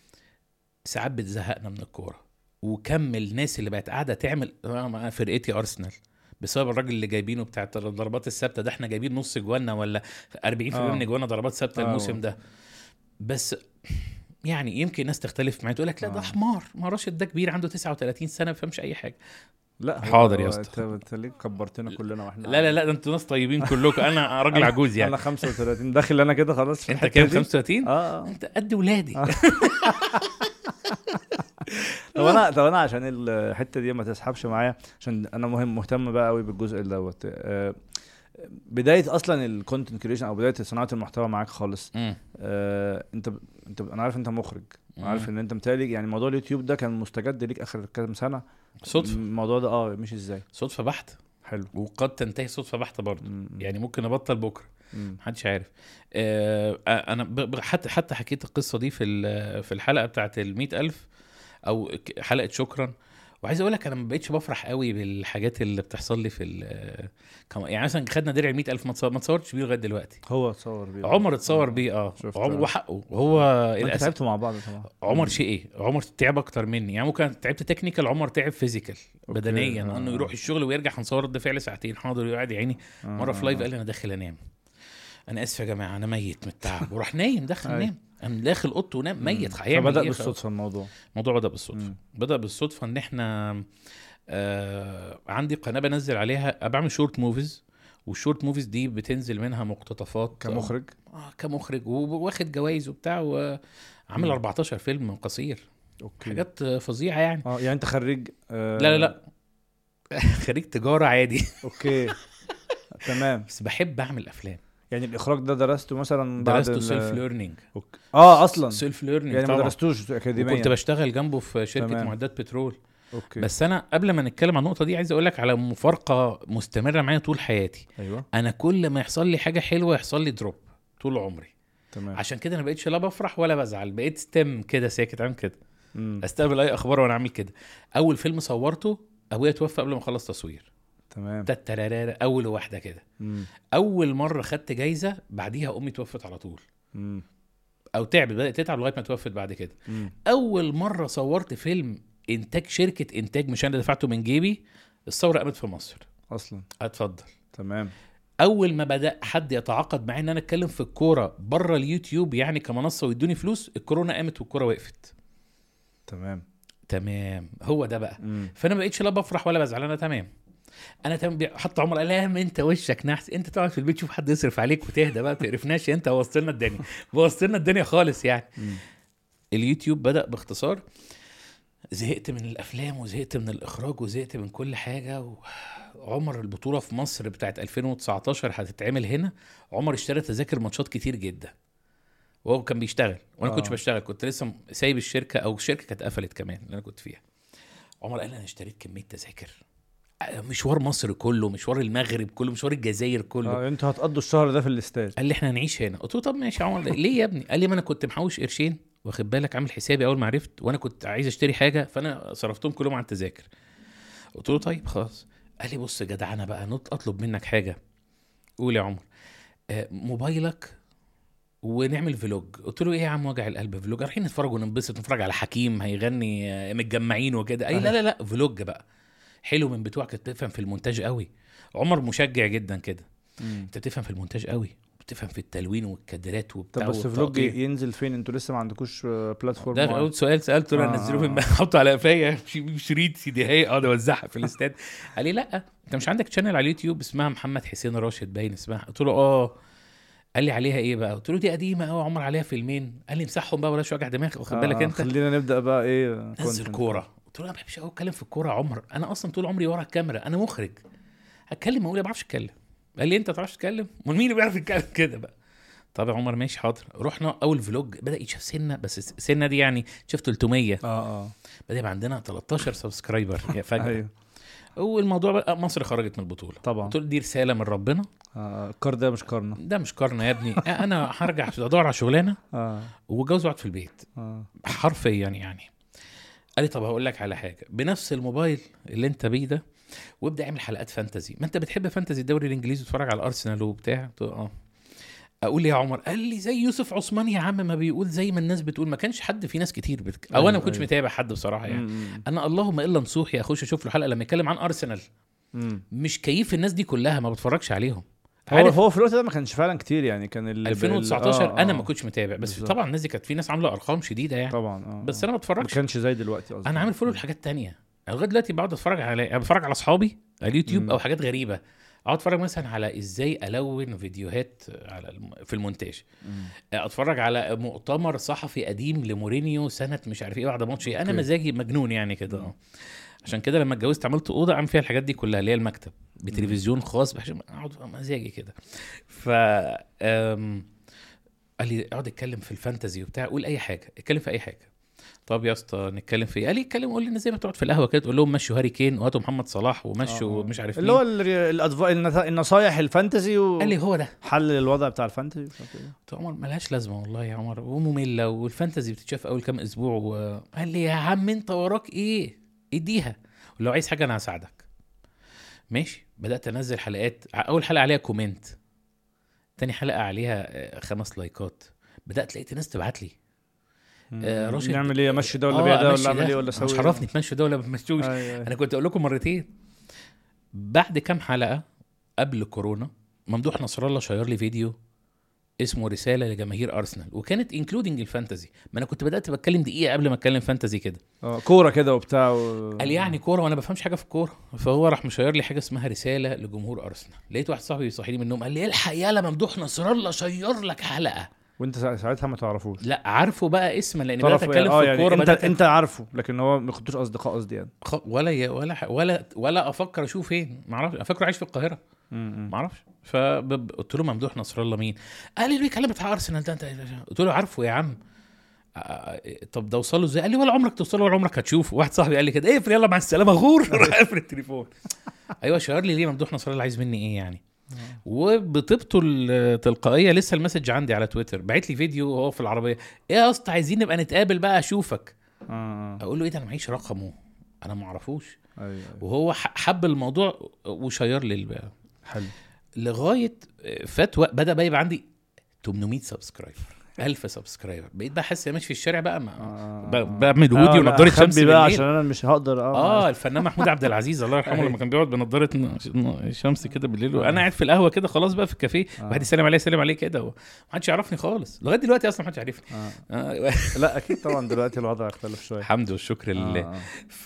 ساعات بتزهقنا من الكوره، وكمل الناس اللي بقت قاعده تعمل مع فرقتي ارسنال بسبب الراجل اللي جايبينه بتاع الضربات الثابته ده. احنا جايبين نص جوانا ولا أربعين بالمية من جوانا ضربات ثابته الموسم ده. بس يعني يمكن الناس تختلف معايا تقول لك لا ده حمار، ما راشد ده كبير عنده تسعة وثلاثين سنه ما فهمش اي حاجه.
لا
حاضر يا اسطى،
انت ليه كبرتنا كلنا واحنا
لا لا لا ده انتوا ناس طيبين كلكم. انا راجل عجوز يعني.
انا خمسة وثلاثين داخل انا كده خلاص.
انت كام؟ خمسة وثلاثين؟
اه
انت قد ولادي.
طب انا طب انا عشان الحته دي ما تسحبش معايا، عشان انا مهم مهتم بقى قوي بالجزء دوت. آه بدايه اصلا الكونتنت كريشن او بدايه صناعه المحتوى معاك خالص. آه انت انت انا عارف انت مخرج، عارف ان انت متالج، يعني موضوع اليوتيوب ده كان مستجد ليك اخر كام سنه
صدفه.
الموضوع ده اه مش ازاي
صدفه بحته.
حلو.
وقد تنتهي صدفه بحته برضه. يعني ممكن ابطل بكره، محدش عارف. آه انا حتى حتى حكيت القصه دي في في الحلقه بتاعه المئة ألف او حلقه شكرا. وعايز اقول لك انا ما بقيتش بفرح قوي بالحاجات اللي بتحصل لي في يعني مثلا خدنا درع المئة ألف ما تصورتش بيه لغايه دلوقتي.
هو اتصور بيه،
عمر اتصور بيه اه عمر وحقه. وهو
انت تعبتوا مع بعض طبعا.
عمر شيء ايه، عمر تعب اكتر مني يعني. ممكن تعبت تكنيكال، عمر تعب فيزيكال بدنيا آه. انه يروح الشغل ويرجع هنصور رد فعل ساعتين حاضر يقعد يا عيني. آه. مره في لايف قال لي انا داخل انام، انا اسف يا جماعه انا ميت من التعب، وراح نايم داخل نام. انا داخل اوضته ونام ميت.
فبدا بالصدفه الموضوع
الموضوع بدا بالصدفه مم. بدا بالصدفه ان احنا آه عندي قناه بنزل عليها بعمل شورت موفيز، والشورت موفيز دي بتنزل منها مقتطفات
كمخرج
اه كمخرج واخد جوائز وبتاع، وعامل أربعتاشر فيلم قصير.
اوكي
حاجات فظيعه يعني.
اه يعني انت خريج آه
لا لا لا خريج تجاره عادي.
اوكي تمام.
بس بحب اعمل افلام.
يعني الاخراج ده درسته مثلا
بعد درسته سيلف ليرنينج.
اه اصلا
سيلف ليرنينج
يعني ما درستوش اكاديميا.
كنت بشتغل جنبه في شركه تمام. معدات بترول.
أوكي.
بس انا قبل ما نتكلم عن النقطه دي عايز اقول لك على مفارقه مستمره معايا طول حياتي.
أيوة.
انا كل ما يحصل لي حاجه حلوه يحصل لي دروب طول عمري.
تمام.
عشان كده انا بقيتش لا بفرح ولا بزعل، بقيت ستم كده ساكت عامل كده، استقبل اي اخبار وانا عامل كده. اول فيلم صورته ابويا توفى قبل ما اخلص تصوير.
تمام.
تترارارا اول واحده كده. مم. اول مره خدت جايزه بعديها امي توفت على طول. مم. او تعبت بدات تتعب لغايه ما توفت بعد كده. مم. اول مره صورت فيلم انتاج شركه انتاج مش انا دفعته من جيبي، الثوره قامت في مصر
اصلا.
اتفضل.
تمام.
اول ما بدا حد يتعاقد معايا ان انا اتكلم في الكوره بره اليوتيوب يعني كمنصه ويدوني فلوس، الكورونا قامت والكوره وقفت.
تمام
تمام هو ده بقى. مم. فانا ما بقيتش لا بفرح ولا بزعل، انا تمام انا تمام. حتى عمر قال لي انت وشك نحس، انت تقعد في البيت تشوف حد يصرف عليك وتهدى بقى، ما تقرفناش انت، وصلنا الدنيا وصلنا الدنيا خالص يعني. مم. اليوتيوب بدأ باختصار، زهقت من الافلام وزهقت من الاخراج وزهقت من كل حاجه. وعمر البطوله في مصر بتاعت ألفين وتسعتاشر هتتعمل هنا، عمر اشترى تذاكر ماتشات كتير جدا وهو كان بيشتغل وانا
آه.
كنتش بشتغل، كنت لسه سايب الشركه، او الشركه كانت قفلت كمان اللي انا كنت فيها. عمر قال انا اشتريت كميه تذاكر مشوار مصر كله، مشوار المغرب كله، مشوار الجزائر كله.
اه انتوا هتقضوا الشهر ده في الاستاد؟
قال لي احنا هنعيش هنا. قلت له طب ماشي يا عمر. ليه يا ابني؟ قال لي ما انا كنت محوش قرشين واخد بالك، عامل حسابي اول ما عرفت، وانا كنت عايز اشتري حاجه فانا صرفتهم كلهم على التذاكر. قلت له طيب خلاص. قال لي بص يا جدع انا بقى نط اطلب منك حاجه. قول يا عمر. آه موبايلك ونعمل فلوج. قلت له ايه يا عم وجع القلب فلوج؟ رايحين نتفرج وننبسط، نتفرج على حكيم هيغني آه متجمعين وكده. قال لا لا لا فلوج بقى حلو من بتوعك، تفهم في المونتاج قوي. عمر مشجع جدا كده. انت بتفهم في المونتاج قوي، بتفهم في التلوين والكادرات وبتاع.
طب بس فلوج ينزل فين؟ انتوا لسه ما عندكوش بلاتفورم؟
ده اول سؤال سالته له. انزله فين بقى؟ احطه على قفايا شريط سي دي هي اقعد اوزعها في الاستاد. قال لي لا انت مش عندك شانل على اليوتيوب اسمها محمد حسين راشد باين اسمها؟ قلت له اه. قال لي عليها ايه بقى؟ قلت له دي قديمه قوي عمر، عليها فيلمين. قال لي امسحهم بقى ولاش وجع دماغ واخد بالك
آه
انت.
خلينا نبدا بقى ايه
نزل كوره. قلت له انا ما بحبش اتكلم في الكوره يا عمر، انا اصلا طول عمري ورا الكاميرا، انا مخرج هتكلم اقول ما بعرفش اتكلم. قال لي انت ما تعرفش تتكلم؟ امال مين اللي بيعرف يتكلم كده بقى؟ طب يا عمر ماشي حاضر. رحنا اول فلوج بدا يتشاف سنه، بس سنه دي يعني شفت ثلاثمية.
اه اه
بدا يبقى عندنا تلتاشر سبسكرايبر يا فجاه.
ايوه.
والموضوع بقى مصر خرجت من البطوله
طبعا.
قلت له دي رساله من ربنا.
اه الكار ده مش كارنا،
ده مش كارنا يا ابني. انا هرجع ادور على شغلانه
اه
واتجوز واقعد في البيت
اه
حرفيا يعني. قال لي طب هقول لك على حاجه، بنفس الموبايل اللي انت بيه ده وابدا اعمل حلقات فانتزي. ما انت بتحب فانتزي الدوري الانجليزي وتتفرج على ارسنال وبتاع. قلت له اه. اقول يا عمر؟ قال لي زي يوسف عثمان يا عم ما بيقول، زي ما الناس بتقول. ما كانش حد، في ناس كتير بتك... او انا ما كنتش
أيوة.
متابع حد بصراحه يعني.
مم.
انا اللهم الا نصوحي اخش اشوف له حلقه لما يتكلم عن ارسنال.
مم.
مش كيف الناس دي كلها، ما بتفرجش عليهم.
هو
عارف
هو في الوقت ده ما كانش فعلا كتير يعني، كان ال
ألفين وتسعتاشر
آه
انا
آه.
ما كنتش متابع، بس
بالزبط.
طبعا الناس دي كانت في ناس عامله ارقام شديده يعني
طبعا آه.
بس انا ما
ما
بتفرجش.
كانش زي دلوقتي قصدي.
انا عامل فولو لحاجات تانية لغايه دلوقتي، بقعد اتفرج على بتفرج على اصحابي على اليوتيوب
مم.
او حاجات غريبه. اقعد اتفرج مثلا على ازاي الون فيديوهات على الم... في المونتاج.
مم.
اتفرج على مؤتمر صحفي قديم لمورينيو سنه مش عارف ايه بعد ماتش ايه. انا
أوكي.
مزاجي مجنون يعني كده
مم.
اه. عشان كده لما اتجوزت عملت اوضه اعمل فيها الحاجات دي كلها، اللي هي المكتب بتلفزيون خاص عشان اقعد مزاجي كده. ف أم... قال لي اقعد اتكلم في الفانتزي وبتاع، قول اي حاجه، اتكلم في اي حاجه. طب يا اسطى نتكلم في ايه؟ قال لي اتكلم قول لنا زي ما تقعد في القهوه كده تقول لهم مشوا هاري كين وهاتوا محمد صلاح ومشوا
آه.
مش عارف
اللي
مين.
هو الأدفا... النصايح الفانتزي و...
قال لي هو ده
حل الوضع بتاع الفانتزي.
قلت له عمر ملهاش لازمه والله يا عمر وممله، والفانتزي بتتشاف اول كام اسبوع و... قال لي يا عم انت وراك ايه اديها، ولو عايز حاجه انا هساعدك. ماشي. بدات انزل حلقات، اول حلقه عليها كومنت، تاني حلقه عليها خمس لايكات. بدات لقيت ناس تبعت لي
آه راشد نعمل ايه؟ امشي ده ولا بيع ده ولا اعمل ايه ولا اسوي؟
مش عرفني تمشي ده ولا ما تمشوش. انا كنت اقول لكم مرتين. بعد كام حلقه قبل كورونا ممدوح نصر الله شير لي فيديو اسمه رساله لجماهير ارسنال، وكانت انكلودنج الفانتزي. ما انا كنت بدات بتكلم دقيقه قبل ما اتكلم فانتزي كده،
اه كوره كده وبتاع و...
قال يعني كوره وانا بفهمش حاجه في الكوره. فهو راح مشير لي حاجه اسمها رساله لجمهور ارسنال. لقيت واحد صاحبي بيصحيني من النوم قال لي الحق يالا ممدوح نصر الله شير لك حلقه.
وانت ساعتها ما تعرفوش؟
لا عارفه بقى اسما لان بدات اتكلم
آه
في الكوره.
يعني انت
بدأت
انت عارفه لكن هو ما كنتوش اصدقاء قصدي يعني.
خ... ولا ولا ولا ولا افكر اشوف فين، ما اعرفش. افكر عايش في القاهره ما اعرفش. فقلت له ممدوح نصر الله مين؟ قال لي بيكلم بتاع ارسنال ده انت. قلت له عارفه يا عم. طب ده اوصله ازاي؟ قال لي ولا عمرك توصله ولا عمرك هتشوفه. واحد صاحبي قال لي كده اقفل يلا مع السلامه غور راح قفل التليفون. ايوه شير لي ليه ممدوح نصر الله عايز مني ايه يعني؟ وبطبطه التلقائيه لسه المسج عندي على تويتر بعت لي فيديو وهو في العربيه، ايه يا اسطى عايزين نبقى نتقابل بقى اشوفك.
آه.
اقول له ايه ده انا معيش رقمه انا ما اعرفوش.
أيوة أيوة.
وهو حب الموضوع وشير لي.
حلو.
لغايه فات وقت بدا بقى يبقى عندي ثمانمية سبسكرايبر ألف سبسكرايبر. بقيت بحس ماشي في الشارع بقى ما
آه.
بعمل هودي
آه
ونضاره شمس
بقى عشان انا مش هقدر
اه, آه الفنان محمود عبد العزيز الله يرحمه لما كان بيقعد بنضاره شمس كده بالليل وانا قاعد في القهوه كده خلاص بقى في الكافيه آه. واحد يسلم عليه سلم عليه كده ومحدش يعرفني خالص لغايه دلوقتي اصلا محدش يعرفني.
آه.
آه.
لا اكيد طبعا دلوقتي الوضع اختلف شويه
الحمد والشكر لله.
آه.
ف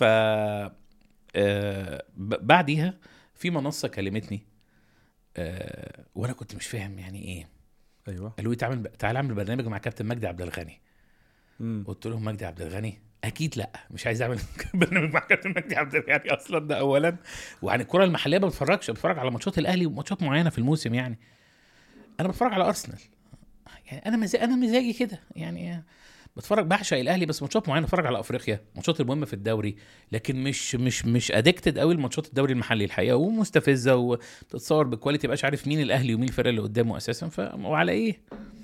آه بعديها في منصه كلمتني آه وانا كنت مش فاهم يعني ايه.
ايوه
قالوا لي تعال تعال اعمل برنامج مع كابتن مجدي عبد الغني.
مم.
قلت لهم مجدي عبد الغني اكيد لا، مش عايز اعمل برنامج مع كابتن مجدي عبد الغني اصلا، ده اولا. وعن الكره المحليه ما بتفرجش، بتفرج على ماتشات الاهلي وماتشات معينه في الموسم يعني. انا بتفرج على ارسنال يعني، انا مزاج انا مزاجي كده يعني، بتفرج بعشق الاهلي بس ماتشات معينه، بتفرج على افريقيا ماتشات المهمه في الدوري، لكن مش مش مش ادكتد قوي الماتشات الدوري المحلي الحقيقه، ومستفزه وبتتصور بكواليتي مبقاش عارف مين الاهلي ومين الفرقه اللي قدامه اساسا، ف وعلى ايه.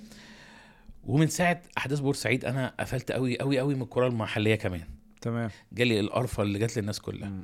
ومن ساعه احداث بورسعيد انا قفلت قوي قوي قوي من الكره المحليه كمان.
تمام.
جالي القرفه اللي جات للناس كلها.
مم.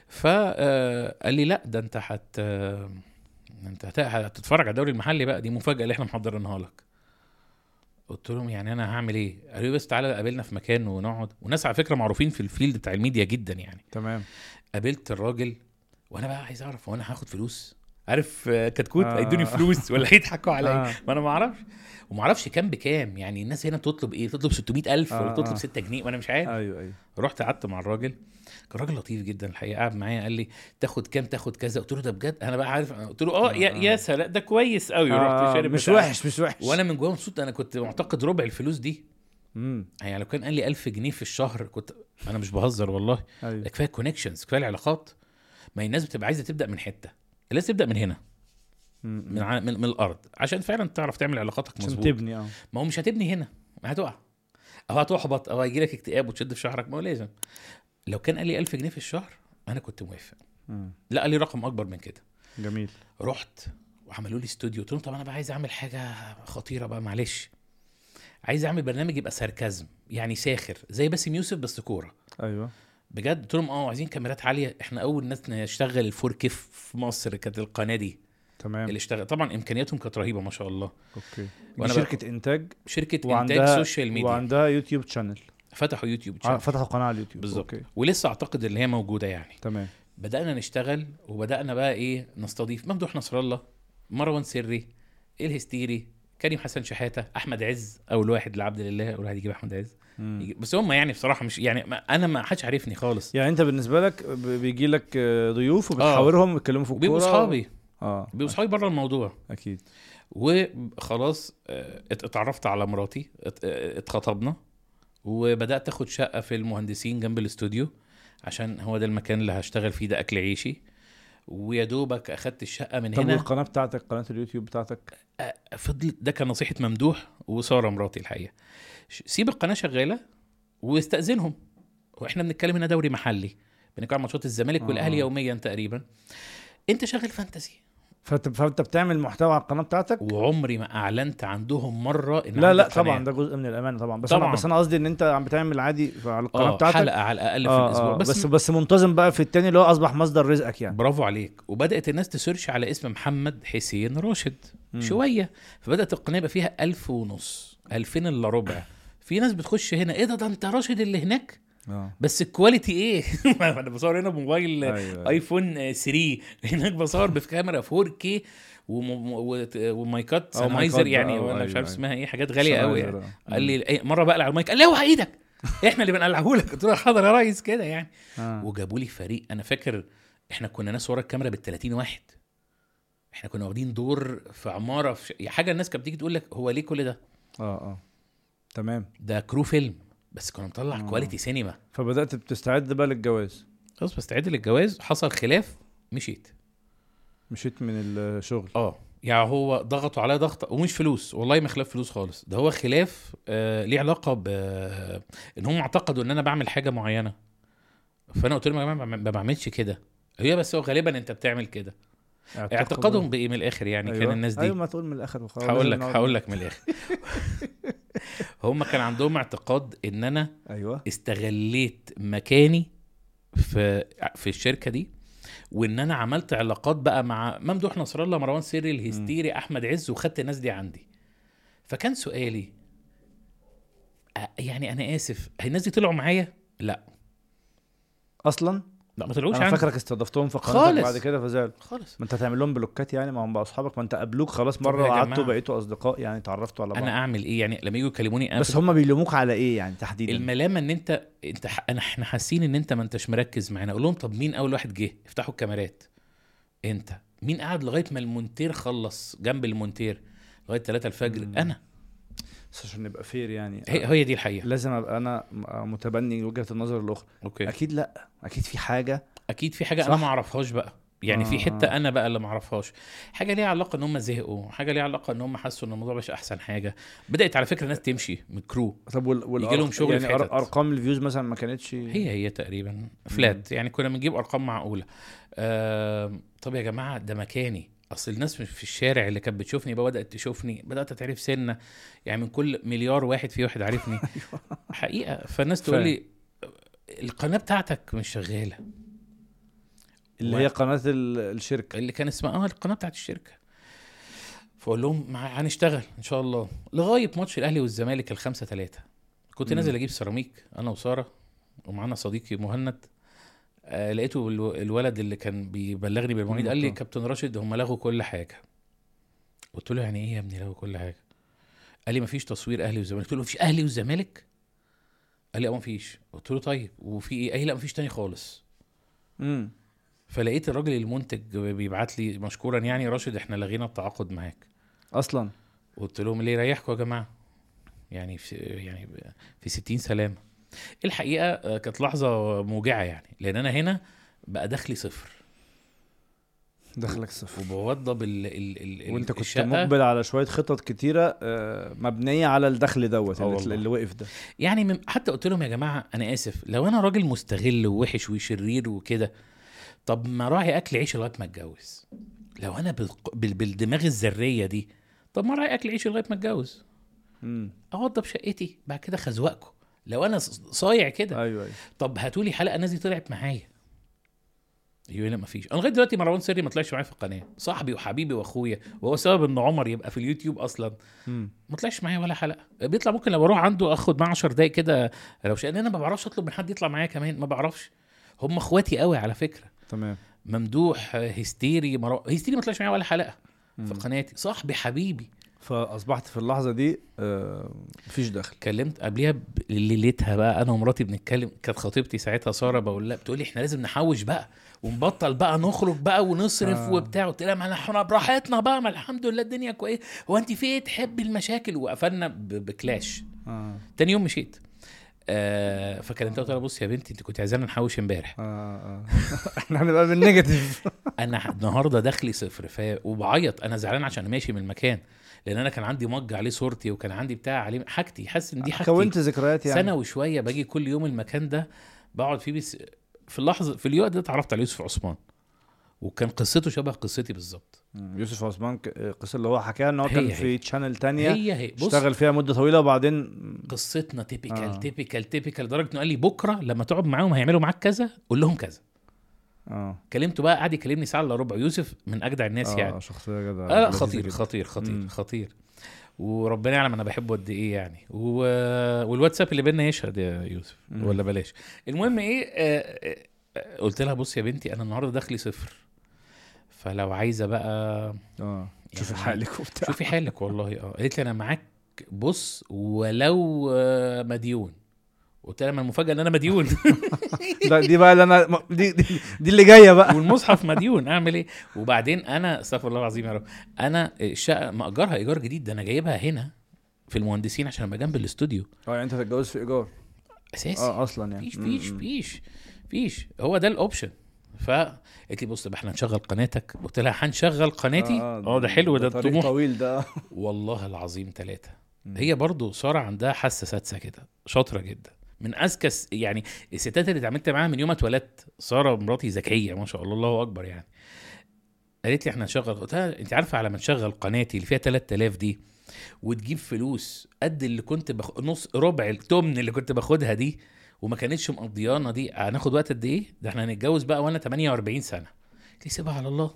فقال لي لا ده انت هت انت هت- هتتفرج على الدوري المحلي بقى، دي مفاجاه اللي احنا محضرينها لك. قلت لهم يعني انا هعمل ايه؟ قالوا لي بس تعالى قابلنا في مكان ونقعد، وناس على فكره معروفين في الفيلد بتاع الميديا جدا يعني.
تمام.
قابلت الراجل وانا بقى عايز اعرف هو انا هاخد فلوس؟ عارف آه، كتكوت
آه.
هيدوني فلوس ولا هيضحكوا عليا؟
آه.
ما انا ما اعرفش، وما اعرفش كام بكام يعني. الناس هنا تطلب ايه؟ تطلب ستمائة ألف ولا
آه،
تطلب
آه.
ستة جنيه وانا مش عارف.
ايوه ايوه.
رحت قعدت مع الراجل، كان راجل لطيف جدا الحقيقه، قعد معايا قال لي تاخد كام؟ تاخد كذا. قلت له ده بجد؟ انا بقى عارف، قلت له اه
آه،
يا
آه.
يا سلام ده كويس قوي. رحت
آه
شارب
مش
بتاع.
وحش مش وحش.
وانا من جوايا مبسوط، انا كنت معتقد ربع الفلوس دي
امم
يعني. لو كان قال لي ألف جنيه في الشهر كنت، انا مش بهزر والله.
ايوه.
كفايه كونكشنز، كفايه العلاقات. ما هي الناس بتبقى عايزه تبدا من حته، لازم تبدا من هنا،
مم.
من ع- من, من الارض، عشان فعلا تعرف تعمل علاقاتك
عشان
مظبوط.
تبني. اه
ما هو مش هتبني هنا، ما هتقع او هتحبط او هيجي لك اكتئاب وتشد في شعرك. ما هو لازم. لو كان قال لي ألف جنيه في الشهر انا كنت موافق.
مم.
لا قال لي رقم اكبر من كده.
جميل.
رحت وعملوا لي استوديو. قلت لهم طب انا بقى عايز اعمل حاجه خطيره بقى، معلش عايز اعمل برنامج يبقى ساركازم يعني، ساخر زي باسم يوسف بس كوره
ايوه.
بجد. قلت لهم اه عايزين كاميرات عاليه، احنا اول ناس نشتغل الفور كي في مصر كانت القناه دي
تمام.
اللي اشتغل. طبعا امكانياتهم كانت رهيبه ما شاء الله.
اوكي.
وأنا
شركه انتاج
شركه انتاج
وعندها
سوشيال ميديا،
وعندها يوتيوب شانل.
فتحوا يوتيوب
ع-
شانل.
فتحوا قناه على اليوتيوب.
بالظبط.
اوكي.
ولسه اعتقد ان هي موجوده يعني.
تمام.
بدانا نشتغل وبدانا بقى ايه، نستضيف ممدوح نصر الله، مروان سري، الهستيري، كريم حسن شحاته، احمد عز. اول واحد لعبد لله، اول واحد يجيب احمد عز.
مم.
يجي- بس هم يعني بصراحه مش يعني ما انا ما حدش عارفني خالص.
يعني انت بالنسبه لك ب- بيجي لك آه، ضيوف وبتحاورهم ويتكلموا في الكوره
وبيبقوا اصحابي،
اه
بيبقوا اصحابي بره الموضوع.
اكيد.
وخلاص آه، ات- اتعرفت على مراتي، ات- آه، اتخطبنا، وبدات اخد شقه في المهندسين جنب الاستوديو، عشان هو ده المكان اللي هشتغل فيه، ده اكل عيشي. ويا دوبك اخدت الشقه من
طب
هنا.
والقناه بتاعتك، قناه اليوتيوب بتاعتك؟
آه، فضلت، ده كان نصيحه ممدوح وساره مراتي الحقيقه، ش- سيب القناه شغاله واستاذنهم. واحنا بنتكلم هنا دوري محلي، بنتكلم عن ماتشات الزمالك
آه.
والاهلي يوميا تقريبا. انت شغال فانتسي.
فانت فانت بتعمل محتوى على القناه بتاعتك؟
وعمري ما اعلنت عندهم مره ان
لا
عندي
لا
قناة.
طبعا ده جزء من الامانه طبعا، بس
طبعاً.
انا بس انا قصدي ان انت عم بتعمل عادي على القناه
اه
بتاعتك
حلقه على الاقل في
آه
الاسبوع.
آه
بس,
بس بس منتظم بقى في التاني اللي هو اصبح مصدر رزقك يعني.
برافو عليك. وبدات الناس تسيرش على اسم محمد حسين راشد
مم.
شويه، فبدات القناه يبقى فيها ألف ونص، ألفين الا ربع. في ناس بتخش هنا ايه ده ده انت راشد اللي هناك،
اه
بس الكواليتي ايه؟ انا بصور هنا بموبايل
أيوة.
ايفون ثلاثة، هناك بصور بكاميرا فور كي وم- و- ومايكات
أو
سانهايزر
مايكات
يعني،
بقى،
ولا
أيوة،
مش عارف
أيوة.
اسمها ايه، حاجات غاليه قوي يعني.
سانهايزر، آه.
قال لي إيه، مره بقلع المايك قال لي اوعى ايدك، احنا اللي بنقلعه لك. قلت له حاضر يا ريس كده يعني.
آه.
وجابوا لي فريق، انا فاكر احنا كنا ناس ورا الكاميرا بالتلاتين واحد، احنا كنا واخدين دور في عماره في ش... حاجه الناس كانت بتيجي تقول لك هو ليه كل ده؟
اه اه تمام.
ده كرو فيلم، بس كنا نطلع
آه.
كواليتي سينما.
فبدات بتستعد بقى للجواز؟
خلاص بستعد للجواز، حصل خلاف، مشيت.
مشيت من الشغل؟
اه يعني هو ضغطوا عليا ضغط، ومش فلوس والله، ما خلاف فلوس خالص، ده هو خلاف آه ليه علاقه ب ان هم اعتقدوا ان انا بعمل حاجه معينه. فانا قلت لهم يا جماعه ما بعملش كده، هي بس هو غالبا انت بتعمل كده. اعتقادهم بايه من الاخر يعني؟
أيوة.
كان الناس دي
ايوه ما تقول من الاخر وخلاص.
هقول
لازم
لك
نقعد-
هقول لك من الاخر. هم كان عندهم اعتقاد ان انا
ايوه
استغليت مكاني في في الشركه دي، وان انا عملت علاقات بقى مع ممدوح نصر الله، مروان سري، الهستيري، احمد عز، وخدت الناس دي عندي. فكان سؤالي أ- يعني انا اسف، هي الناس دي طلعوا معايا؟ لا
اصلا
لا ما طلعوش
انا
عندي
فاكرك استضفتهم في قناتك
خالص.
بعد كده فزعل.
خالص.
ما انت هتعمل لهم بلوكات يعني، ما هم بقى اصحابك، ما انت قابلوك خلاص
طب
مره
يا
وقعدتوا
جماعة.
بقيتوا اصدقاء يعني، تعرفتوا على بعض.
انا اعمل ايه يعني لما يجوا يكلموني؟
بس هم بيلوموك على ايه يعني تحديدا؟
الملامه ان انت انت ح- انا احنا حاسين ان انت ما انتش مركز معانا. اقول لهم طب مين اول واحد جه؟ افتحوا الكاميرات. انت مين قاعد لغايه ما المونتير خلص جنب المونتير لغايه ثلاثة الفجر؟
مم.
انا
بس عشان نبقى فير يعني،
هي هي دي الحقيقه.
لازم ابقى انا م- متبني وجهة النظر الاخرى.
اوكي
اكيد لا، اكيد في حاجة.
اكيد في حاجه
صح.
انا ما اعرفهاش بقى، يعني في
آه،
حته
آه.
انا بقى اللي ما اعرفهاش. حاجه ليها علاقه ان هم زهقوا، حاجه ليها علاقه ان هم حسوا ان الموضوع مش احسن حاجه. بدات على فكره ناس تمشي من الكرو،
طب وال... والأرق...
يجي لهم شغل
يعني
في
أر...
حتت.
ارقام الفيوز مثلا ما كانتش
هي هي تقريبا فلات، يعني كنا بنجيب ارقام معقوله. آه طب يا جماعه ده مكاني، اصل الناس مش في الشارع اللي كانت بتشوفني بقى بدات تشوفني، بدات تعرف سنه، يعني من كل مليار واحد في واحد عارفني حقيقه. فالناس تقول لي القناه بتاعتك مش شغاله،
اللي
و-
هي قناة ال... الشركة.
اللي كان اسمها اه القناه بتاعت الشركه. فاقول لهم مع- هنشتغل ان شاء الله لغايه ماتش الاهلي والزمالك الخمسة ثلاثة. كنت
مم.
نازل اجيب سيراميك انا وساره ومعانا صديقي مهند. آه لقيته الو- الولد اللي كان بيبلغني بالمواعيد قال لي
مم.
كابتن راشد هم لغوا كل حاجه. قلت له يعني ايه يا ابني لغوا كل حاجه؟ قال لي مفيش تصوير اهلي وزمالك. قلت له مفيش اهلي وزمالك؟ قال لي اه مفيش. قلت له طيب وفي ايه؟ قال لي لا مفيش تاني خالص.
مم.
فلقيت الراجل المنتج بيبعت لي مشكورا يعني راشد احنا لغينا التعاقد معاك.
اصلا
قلت لهم ليه ريحكم يا جماعه، يعني في يعني في ستين سلامه. الحقيقه آه، كانت لحظه موجعه يعني، لان انا هنا بقى دخلي صفر
دخلك صفر،
وبوضب ال ال ال
وانت كنت
الشقة.
مقبل على شوية خطط كتيرة آه، مبنية على الدخل دوت
آه
اللي,
والله.
اللي وقف ده.
يعني من حتى قلت لهم يا جماعه انا اسف لو انا راجل مستغل ووحش وشرير وكده، طب ما راعي اكل عيش لغايه ما اتجوز. لو انا بالق- بال- بالدماغ الذريه دي، طب ما راعي اكل عيش لغايه ما اتجوز،
مم.
اوضب شقتي بعد كده خزوقكم. لو انا ص- صايع كده،
ايوه ايوه.
طب هاتوا لي حلقه الناس دي طلعت معايا. يقول لا مفيش. انا لغايه دلوقتي مروان سري ما طلعش معايا في القناه، صاحبي وحبيبي واخويا، وهو سبب ان عمر يبقى في اليوتيوب اصلا.
مم.
ما طلعش معايا ولا حلقه. بيطلع ممكن لو اروح عنده اخد معاه عشر دقايق كده لو شاء. انا ما بعرفش اطلب من حد يطلع معايا كمان، ما بعرفش. هم اخواتي قوي على فكره.
تمام.
ممدوح هستيري مرو... هستيري ما طلعش معايا ولا حلقه
مم.
في قناتي. صاحبي حبيبي.
فاصبحت في اللحظة دي آه، مفيش دخل.
كلمت قبليها ب- ليلتها بقى انا ومراتي بنتكلم، كانت خطيبتي ساعتها ساره، بقول لها بتقول لي احنا لازم نحوش بقى ونبطل بقى نخرج بقى ونصرف
آه.
وبتاع. قلت لها ما احنا براحتنا بقى، ما الحمد لله الدنيا كويس، هو انت في ايه تحبي المشاكل؟ وقفلنا ب- بكلاش.
آه.
تاني يوم مشيت. آه فكلمتها قلت لها بص يا بنتي انت كنت عايزانا نحوش امبارح،
آه. آه. احنا هنبقى بالنيجاتيف.
انا النهارده دخلي صفر. ف وبعيط انا زعلان عشان ماشي من المكان، لان انا كان عندي مج عليه صورتي وكان عندي بتاع عليه حاجتي، حاسس ان دي حاجتي.
كونت ذكريات يعني.
سنه وشويه باجي كل يوم المكان ده بقعد فيه. بس في اللحظه في الوقت ده اتعرفت على يوسف عثمان، وكان قصته شبه قصتي بالظبط.
مم. يوسف عثمان ك- القصة اللي هو حكاها ان هو
هي
كان
هي.
في تشانل تانية
هي هي بص
اشتغل فيها مدة طويلة وبعدين
قصتنا تيبيكال
آه.
تيبيكال تيبيكال لدرجه انه قال لي بكره لما تقعد معاهم هيعملوا معاك كذا قول لهم كذا.
اه
كلمته بقى قعد يكلمني ساعه الا ربع. يوسف من اجدع الناس
اه
يعني.
شخصية جدع
اه لا
لذيذة
خطير
جدا.
خطير خطير
مم.
خطير. وربنا يعلم انا بحبه قد ايه يعني. و... والواتساب اللي بينا يشهد يا يوسف.
مم.
ولا بلاش. المهم ايه آه آه قلت لها بص يا بنتي انا النهارده دخلي صفر، فلو عايزه بقى
اه شوفي
يعني
حالك وبتاع.
شوفي حالك والله. اه قالت لي انا معاك بص ولو آه مديون. قلت لها ما المفاجاه ان انا مديون.
ده دي بقى اللي انا دي دي, دي اللي جايه بقى.
والمصحف مديون اعمل ايه؟ وبعدين انا استغفر الله العظيم يا رب، انا الشقه مأجرها ايجار جديد، ده انا جايبها هنا في المهندسين عشان ابقى جنب الاستوديو
اه يعني انت تتجوز في ايجار
اساسي.
اه اصلا يعني
فيش فيش فيش فيش هو ده الاوبشن. فقالت لي بص بقى احنا هنشغل قناتك. قلت لها هنشغل قناتي اه ده حلو ده
طريق
الطموح.
طويل ده.
والله العظيم ثلاثة. هي برضو سارة عندها حاسة سادسة كده، شاطرة جدا، من اذكى س- يعني الستات اللي اتعاملت معاها من يوم ما اتولدت. سارة مراتي ذكية ما شاء الله الله اكبر يعني. قالت لي احنا هنشغل. قلت لها انت عارفة على ما نشغل قناتي اللي فيها ثلاثة آلاف دي وتجيب فلوس قد اللي كنت بخ... نص ربع التمن اللي كنت باخدها دي وما كانتش مقضيانا دي، هناخد وقت قد ايه؟ ده احنا هنتجوز بقى وانا ثمانية وأربعين سنة. قلت لي سيبها على الله.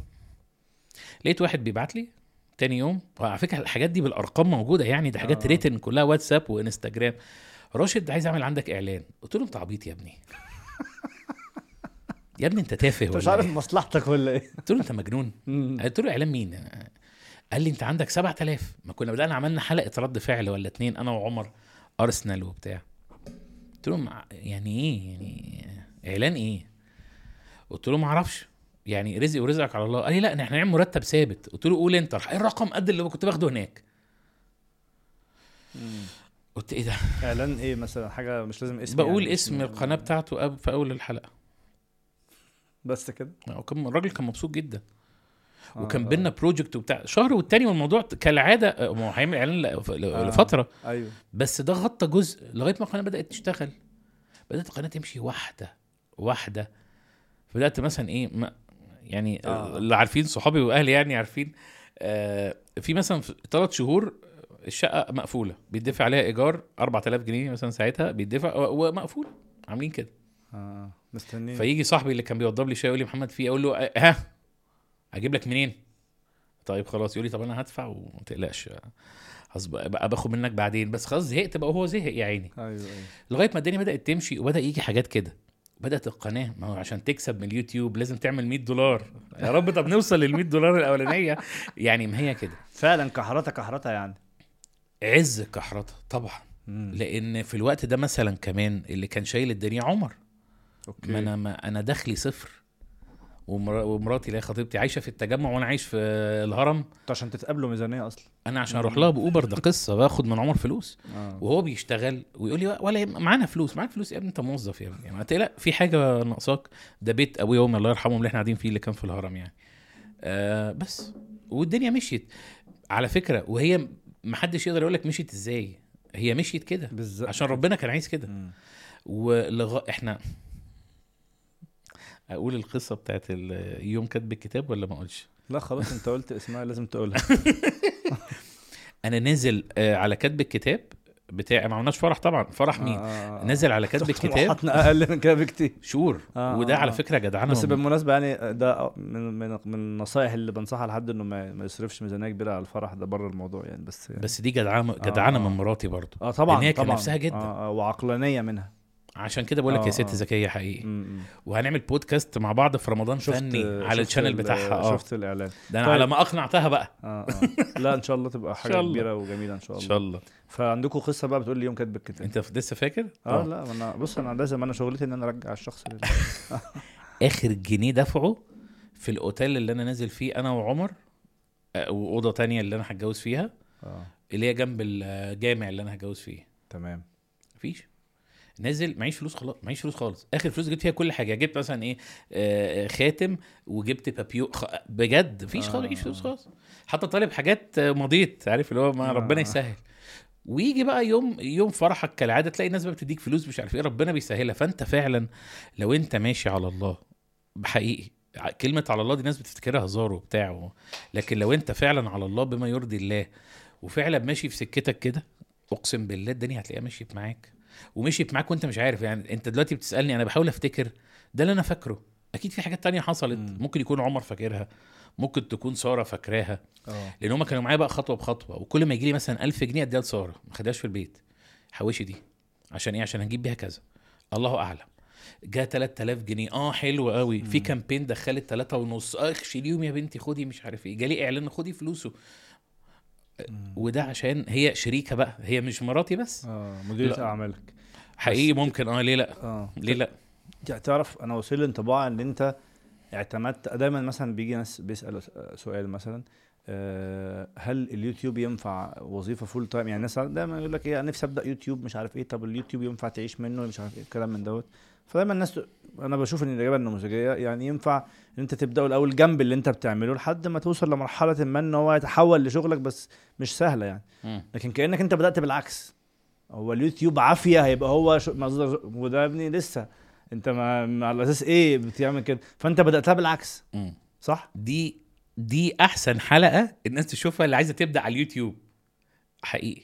لقيت واحد بيبعت لي تاني يوم، وعلى فكره الحاجات دي بالارقام موجوده يعني، ده حاجات
آه.
ريتن كلها واتساب وانستجرام. راشد عايز اعمل عندك اعلان. قلت له انت عبيط يا ابني. يا ابني انت تافه
انت مش
ولا
عارف
ايه؟
مصلحتك ولا ايه؟
قلت له انت مجنون. قلت له اعلان مين؟ قال لي انت عندك سبعة آلاف. ما كنا بدأنا عملنا حلقه رد فعل ولا اتنين انا وعمر ارسنال وبتاع. قلت له مع- يعني ايه يعني اعلان ايه؟ قلت له ما اعرفش يعني رزق ورزقك على الله. قال لي لا احنا هنعمل مرتب ثابت. قلت له قول انت. راح الرقم قد اللي كنت باخده هناك. قلت ايه ده؟
اعلان ايه مثلا؟ حاجه مش لازم اسم،
بقول
يعني
اسم القناه بتاعته قبل في اول الحلقه
بس كده.
وكان الراجل كان مبسوط جدا.
آه
وكان
آه.
بينا بروجكت وبتاع شهر والتاني، والموضوع كالعاده آه، ما هو هيعمل اعلان ل-
آه.
لفتره.
ايوه.
بس ده غطى جزء لغايه ما القناه بدات تشتغل. بدات القناه تمشي واحده واحده. بدات مثلا ايه ما يعني
آه.
آه. اللي عارفين صحابي واهلي يعني عارفين. آه في مثلا في ثلاث شهور الشقه مقفوله بيدفع عليها ايجار أربعة آلاف جنيه مثلا ساعتها بيدفع ومقفول عاملين كده.
اه مستنيين.
فيجي صاحبي اللي كان بيوضب لي شاي يقول لي محمد في إيه؟ اقول له آه، ها اجيب لك منين؟ طيب خلاص. يقول لي طب انا هدفع وما تقلقش هبقى باخد منك بعدين. بس خلاص زهقت بقى وهو زهق يا عيني.
ايوه ايوه.
لغايه ما الدنيا بدات تمشي وبدا يجي حاجات كده. بدات القناه، ما هو عشان تكسب من اليوتيوب لازم تعمل مية دولار. يا رب طب نوصل لل مية دولار الاولانيه. يعني ما هي كده
فعلا كحرتها كحرتها يعني.
عز كحرتها طبعا.
مم.
لان في الوقت ده مثلا كمان اللي كان شايل الدنيا عمر.
اوكي.
ما انا ما انا دخلي صفر. ومر- ومراتي اللي هي خطيبتي عايشه في التجمع وانا عايش في الهرم.
انتوا عشان تتقابلوا ميزانيه اصلا.
انا عشان اروح لها باوبر ده قصه باخد من عمر فلوس.
اه.
وهو بيشتغل ويقول لي ولا يهم- معانا فلوس معاك فلوس يا ابني انت موظف يا ابني يعني ما تقلق في حاجه ناقصاك. ده بيت ابويا وامي الله يرحمهم اللي احنا قاعدين فيه اللي كان في الهرم يعني. آه بس والدنيا مشيت على فكره. وهي محدش يقدر يقول لك مشيت ازاي. هي مشيت كده
بالظبط
عشان ربنا كان عايز كده.
مم.
ولغا احنا اقول القصه بتاعت ال- يوم كاتب الكتاب ولا ما اقولش؟
لا خلاص انت قلت اسمها لازم تقولها.
انا نازل آه، على كاتب الكتاب بتاعي. ما عملناش فرح طبعا. فرح مين؟
آه.
نازل على كاتب الكتاب
طموحاتنا اقل من كده بكتير.
شور.
آه
وده
آه
على
آه.
فكره جدعانه.
بس
من-
بالمناسبه يعني ده من من من النصائح اللي بنصحها لحد انه ما, ما يصرفش ميزانيه كبيره على الفرح ده بره الموضوع يعني. بس يعني
بس دي جدعانه جدعانه
آه آه.
من مراتي برضو.
اه طبعا
لان هي كان
طبعا
نفسها جدا.
آه آه وعقلانيه منها.
عشان كده بقول لك
آه
يا ست
آه.
ذكيه حقيقي.
م- م.
وهانعمل بودكاست مع بعض في رمضان
شفت
فني على
شفت
الشانل
ال-
بتاعها. اه
شفت الاعلان.
ده انا
طيب.
على ما اقنعتها بقى.
اه اه لا ان شاء الله تبقى
إن
حاجه
شاء الله.
كبيره وجميله ان شاء
ان
الله.
شاء الله.
فعندكم قصه بقى بتقول لي يوم كاتب الكتاب.
انت ف- لسه فاكر؟
اه لا ما انا بص انا لازم انا شغلتي ان انا ارجع الشخص اللي
اخر جنيه دفعه في الاوتيل اللي انا نازل فيه انا وعمر. آه، واوضه تانية اللي انا هتجوز فيها
اه
اللي هي جنب الجامع اللي انا هتجوز فيه.
تمام.
مفيش. نازل معيش فلوس خلاص. معيش فلوس خالص. اخر فلوس جبت فيها كل حاجه. جبت مثلا ايه آه خاتم وجبت بابيو خ... بجد مفيش خالص. معيش فلوس خالص. حتى طالب حاجات آه، مضيت عارف اللي هو ما
آه.
ربنا يسهل. ويجي بقى يوم يوم فرحك كالعاده تلاقي الناس بقى بتديك فلوس مش عارف ايه ربنا بيسهلها. فانت فعلا لو انت ماشي على الله بحقيقي. ع- كلمه على الله دي ناس بتفتكرها هزار وبتاع. لكن لو انت فعلا على الله بما يرضي الله وفعلا ماشي في سكتك كده اقسم بالله الدنيا هتلاقيها مشيت معاك. ومشيت معاك وانت مش عارف. يعني انت دلوقتي بتسالني انا بحاول افتكر ده اللي انا فاكره. اكيد في حاجات تانية حصلت.
مم.
ممكن يكون عمر فاكرها. ممكن تكون ساره فاكراها.
اه
لان هم كانوا معايا بقى خطوه بخطوه. وكل ما يجي لي مثلا ألف جنيه اديها لساره ما خدهاش في البيت. حوشي دي عشان ايه؟ عشان هنجيب بيها كذا. الله اعلم. جاء تلات آلاف جنيه اه حلو قوي. في كامبين دخلت ثلاثة ونص اخ شيليهم يا بنتي خدي مش عارف ايه. جالي اعلان خدي فلوسه. وده عشان هي شريكه بقى. هي مش مراتي بس.
اه مديرة
لا.
اعمالك.
حقيقي ممكن اه ليه لا.
اه
ليه لا.
تع- تعرف انا وصل لي انطباع ان انت اعتمدت دايما. مثلا بيجي ناس بيسالوا س- سؤال مثلا آه، هل اليوتيوب ينفع وظيفه فول تايم؟ يعني الناس دايما يقول لك ايه انا نفسي ابدا يوتيوب مش عارف ايه. طب اليوتيوب ينفع تعيش منه مش عارف ايه الكلام من دوت. فدايما الناس ت- انا بشوف ان الاجابه النموذجيه يعني ينفع ان انت تبداه الاول جنب اللي انت بتعمله لحد ما توصل لمرحله ما ان هو يتحول لشغلك. بس مش سهله يعني.
مم.
لكن كانك انت بدات بالعكس. هو اليوتيوب عافيه هيبقى هو شو- مصدر. وده يا ابني لسه انت ما ما على اساس ايه بتعمل كده؟ فانت بداتها بالعكس
مم.
صح.
دي دي احسن حلقه الناس تشوفها اللي عايزه تبدا على اليوتيوب. حقيقي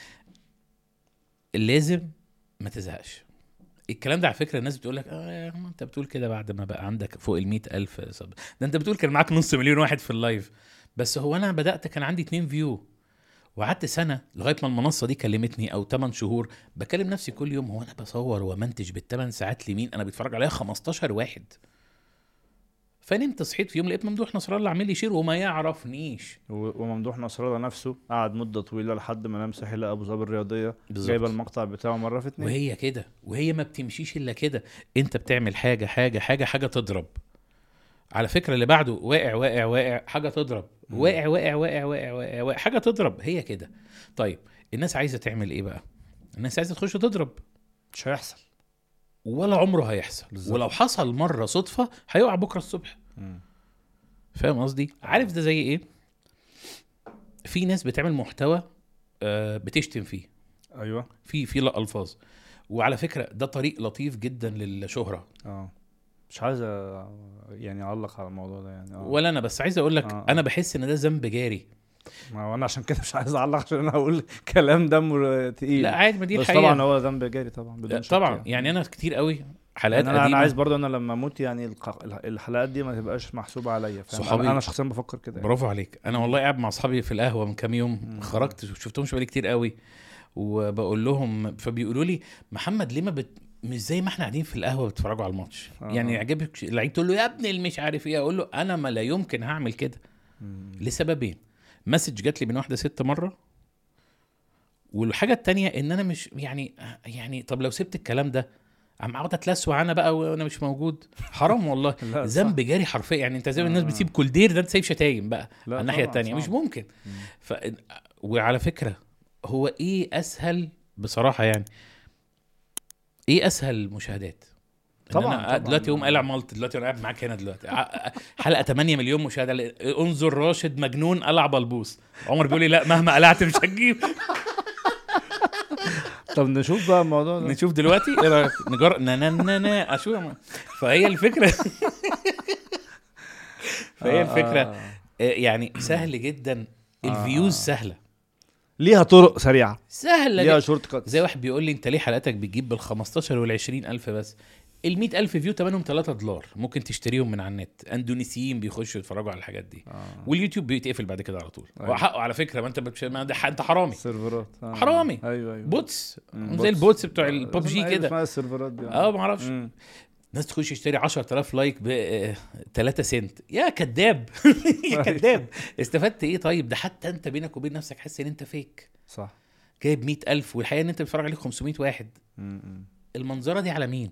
لازم ما تزهقش. الكلام ده على فكره الناس بتقول لك اه يا عم انت بتقول كده بعد ما بقى عندك فوق المية ألف صب. ده انت بتقول كان معاك نص مليون واحد في اللايف. بس هو انا بدات كان عندي اتنين فيو. وقعدت سنه لغايه ما المنصه دي كلمتني او تمن شهور. بكلم نفسي كل يوم هو انا بصور ومنتج بالثمان ساعات لمين؟ انا بيتفرج عليها خمستاشر واحد. فنمت صحيت في يوم لقيت ممدوح نصر الله عامل لي شير وما يعرفنيش.
و- وممدوح نصر الله نفسه قعد مده طويله لحد ما نام صحي لقى ابو ظبي الرياضيه
بالظبط.
جايبه المقطع بتاعه مره في اتنين.
وهي كده. وهي ما بتمشيش الا كده. انت بتعمل حاجه حاجه حاجه حاجه تضرب. على فكره اللي بعده واقع واقع واقع حاجه تضرب. واقع واقع واقع واقع واقع, واقع حاجه تضرب. هي كده. طيب الناس عايزه تعمل ايه بقى؟ الناس عايزه تخش تضرب.
مش هيحصل
ولا عمره هيحصل
بالظبط.
ولو حصل مره صدفه هيقع بكره الصبح.
مم.
فاهم قصدي؟ عارف ده زي ايه؟ في ناس بتعمل محتوى آه، بتشتم فيه،
ايوه
في في لا الفاظ، وعلى فكره ده طريق لطيف جدا للشهره.
اه مش عايز أ- يعني اعلق على الموضوع ده يعني اه
ولا انا بس عايز اقول لك
آه.
انا بحس ان ده ذنب جاري.
ما هو انا عشان كده مش عايز اعلق عشان انا هقول كلام دمه تقيل.
لا عادي، ما دي
بس
الحقيقه.
طبعا هو ذنب جاري طبعا بدون شك
طبعا يعني انا كتير قوي حلقات
يعني انا
قديمه
انا عايز برضه انا لما اموت يعني الق- الحلقات دي ما تبقاش محسوبه عليا. فاهم؟
صحابي-
انا أنا شخصيا بفكر كده يعني.
برافو عليك. انا والله قاعد مع اصحابي في القهوه من كام يوم،
مم.
خرجت شفتهمش بقالي كتير قوي، وبقول لهم فبيقولوا لي محمد ليه ما بت... مش زي ما احنا قاعدين في القهوه بتتفرجوا على الماتش.
آه.
يعني يعجبك اللعيب تقول له يا ابني اللي مش عارف ايه، اقول له انا ما لا يمكن هعمل كده
مم.
لسببين. مسج جات لي من واحده ست مره، والحاجه التانية ان انا مش يعني يعني طب لو سبت الكلام ده عم اقعد اتلسوع انا بقى وانا مش موجود، حرام والله.
لا،
ذنب
صح.
جاري حرفيا. يعني انت زي ما الناس
آه.
بتسيب كولدير ده انت سايب شتايم بقى
لا
على الناحيه
طبعاً،
التانية. مش
صعب.
ممكن.
مم.
ف... وعلى فكره هو ايه اسهل بصراحه يعني؟ ايه اسهل مشاهدات؟ إن
طبعاً،
أنا
طبعاً.
دلوقتي يوم قلع مالت، دلوقتي انا قاعد معاك هنا دلوقتي ع- حلقه ثمانية مليون مشاهده، انظر راشد مجنون قلع بلبوس. عمر بيقول لي لا مهما قلعت مش هتجيب.
طب نشوف بقى الموضوع ده.
نشوف دلوقتي ايه رايك نجر نا نا نا نا اشوف. فهي الفكره فهي
آه،
الفكره
آه.
آه، يعني سهل جدا. الفيوز سهله
ليها طرق سريعه،
سهله
ليها
جدا.
شورت كات.
زي واحد بيقول لي انت ليه حلقاتك بتجيب بال خمستاشر وال عشرين الف بس؟ ال مئة الف فيو تمنهم ثلاثة دولار، ممكن تشتريهم من على النت. اندونيسيين بيخشوا يتفرجوا على الحاجات دي.
آه.
واليوتيوب بيتقفل بعد كده على طول.
أيوة.
هو حقه على فكره، ما انت بتش... ما ده... انت حرامي
سيرفرات آه.
حرامي.
ايوه ايوه
بوتس
مم،
زي
بوتس.
البوتس بتوع
آه،
الببجي
اسمها-
كده.
اسمها السيرفرات دي
اه ما اعرفش.
مم.
ناس تخش يشتري عشرة آلاف لايك ب ثلاثة سنت. يا كذاب يا كذاب. استفدت ايه؟ طيب ده حتى انت بينك وبين نفسك حاسس ان انت فيك،
صح.
جايب مئة ألف والحقيقه ان انت بتتفرج عليك خمسمئة واحد.
مم، مم.
المنظره دي على مين؟